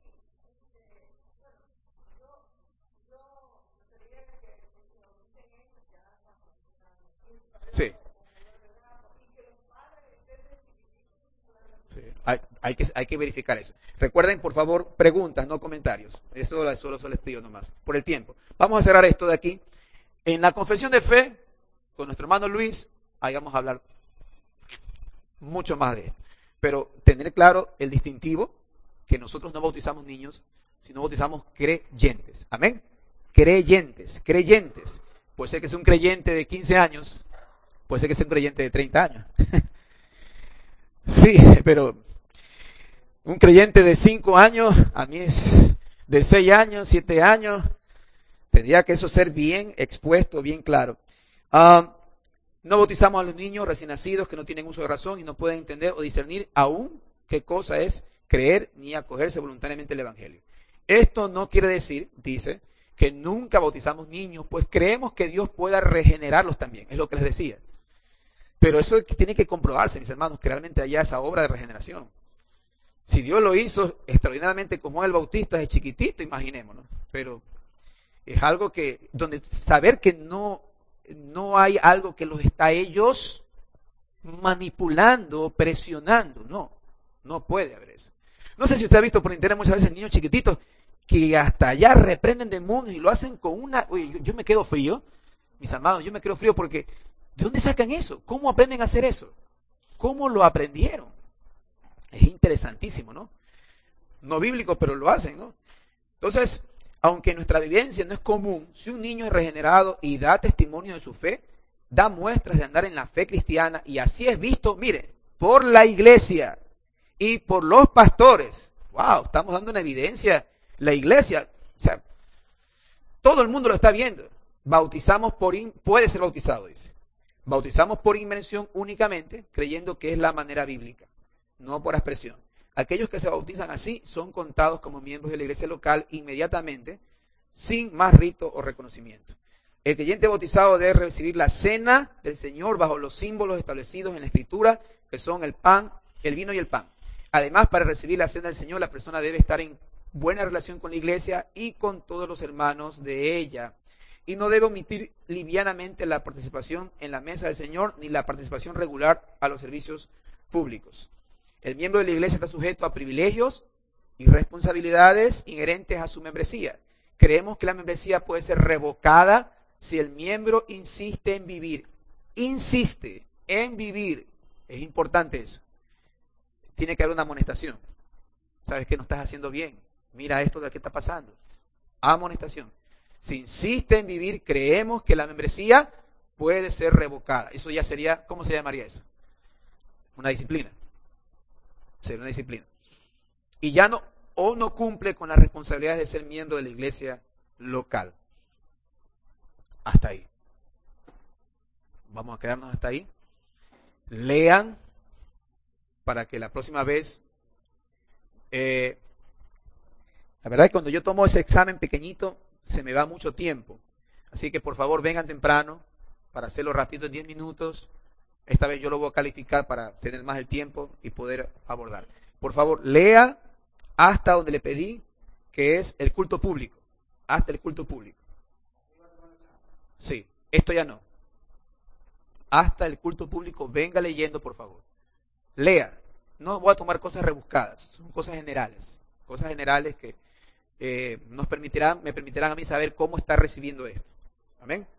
Sí. Sí. Hay, hay, que, hay que verificar eso. Recuerden, por favor, preguntas, no comentarios. Eso solo se les pido nomás, por el tiempo. Vamos a cerrar esto de aquí. En la confesión de fe, con nuestro hermano Luis, ahí vamos a hablar mucho más de esto. Pero tener claro el distintivo, que nosotros no bautizamos niños, sino bautizamos creyentes. Amén. Creyentes, creyentes. Puede ser que sea un creyente de quince años, puede ser que sea un creyente de treinta años. Sí, pero un creyente de cinco años, a mí es de seis años, siete años, tendría que eso ser bien expuesto, bien claro. Uh, no bautizamos a los niños recién nacidos que no tienen uso de razón y no pueden entender o discernir aún qué cosa es creer ni acogerse voluntariamente al Evangelio. Esto no quiere decir, dice, que nunca bautizamos niños, pues creemos que Dios pueda regenerarlos también, es lo que les decía. Pero eso tiene que comprobarse, mis hermanos, que realmente haya esa obra de regeneración. Si Dios lo hizo extraordinariamente con Juan el Bautista de chiquitito, imaginémonos. Pero es algo que, donde saber que no, no hay algo que los está ellos manipulando, presionando. No, no puede haber eso. No sé si usted ha visto por internet muchas veces niños chiquititos que hasta allá reprenden demonios y lo hacen con una... Oye, yo, yo me quedo frío, mis amados, yo me quedo frío porque... ¿De dónde sacan eso? ¿Cómo aprenden a hacer eso? ¿Cómo lo aprendieron? Es interesantísimo, ¿no? No bíblico, pero lo hacen, ¿no? Entonces, aunque nuestra vivencia no es común, si un niño es regenerado y da testimonio de su fe, da muestras de andar en la fe cristiana y así es visto, mire, por la iglesia y por los pastores. ¡Wow! Estamos dando una evidencia. La iglesia, o sea, todo el mundo lo está viendo. Bautizamos por, in, puede ser bautizado, dice. Bautizamos por inmersión únicamente, creyendo que es la manera bíblica, no por expresión. Aquellos que se bautizan así son contados como miembros de la iglesia local inmediatamente, sin más rito o reconocimiento. El creyente bautizado debe recibir la cena del Señor bajo los símbolos establecidos en la Escritura, que son el pan, el vino y el pan. Además, para recibir la cena del Señor, la persona debe estar en buena relación con la iglesia y con todos los hermanos de ella. Y no debe omitir livianamente la participación en la mesa del Señor ni la participación regular a los servicios públicos. El miembro de la iglesia está sujeto a privilegios y responsabilidades inherentes a su membresía. Creemos que la membresía puede ser revocada si el miembro insiste en vivir. Insiste en vivir. Es importante eso. Tiene que haber una amonestación. ¿Sabes que no estás haciendo bien? Mira esto de qué está pasando. Amonestación. Si insiste en vivir, creemos que la membresía puede ser revocada. Eso ya sería, ¿cómo se llamaría eso? Una disciplina. Sería una disciplina. Y ya no, o no cumple con las responsabilidades de ser miembro de la iglesia local. Hasta ahí. Vamos a quedarnos hasta ahí. Lean para que la próxima vez... Eh, la verdad es que cuando yo tomo ese examen pequeñito, se me va mucho tiempo. Así que por favor vengan temprano para hacerlo rápido en diez minutos. Esta vez yo lo voy a calificar para tener más el tiempo y poder abordar. Por favor, lea hasta donde le pedí, que es el culto público. Hasta el culto público. Sí, esto ya no. Hasta el culto público, venga leyendo, por favor. Lea. No voy a tomar cosas rebuscadas, son cosas generales. Cosas generales que eh, nos permitirán, me permitirán a mí saber cómo está recibiendo esto. Amén.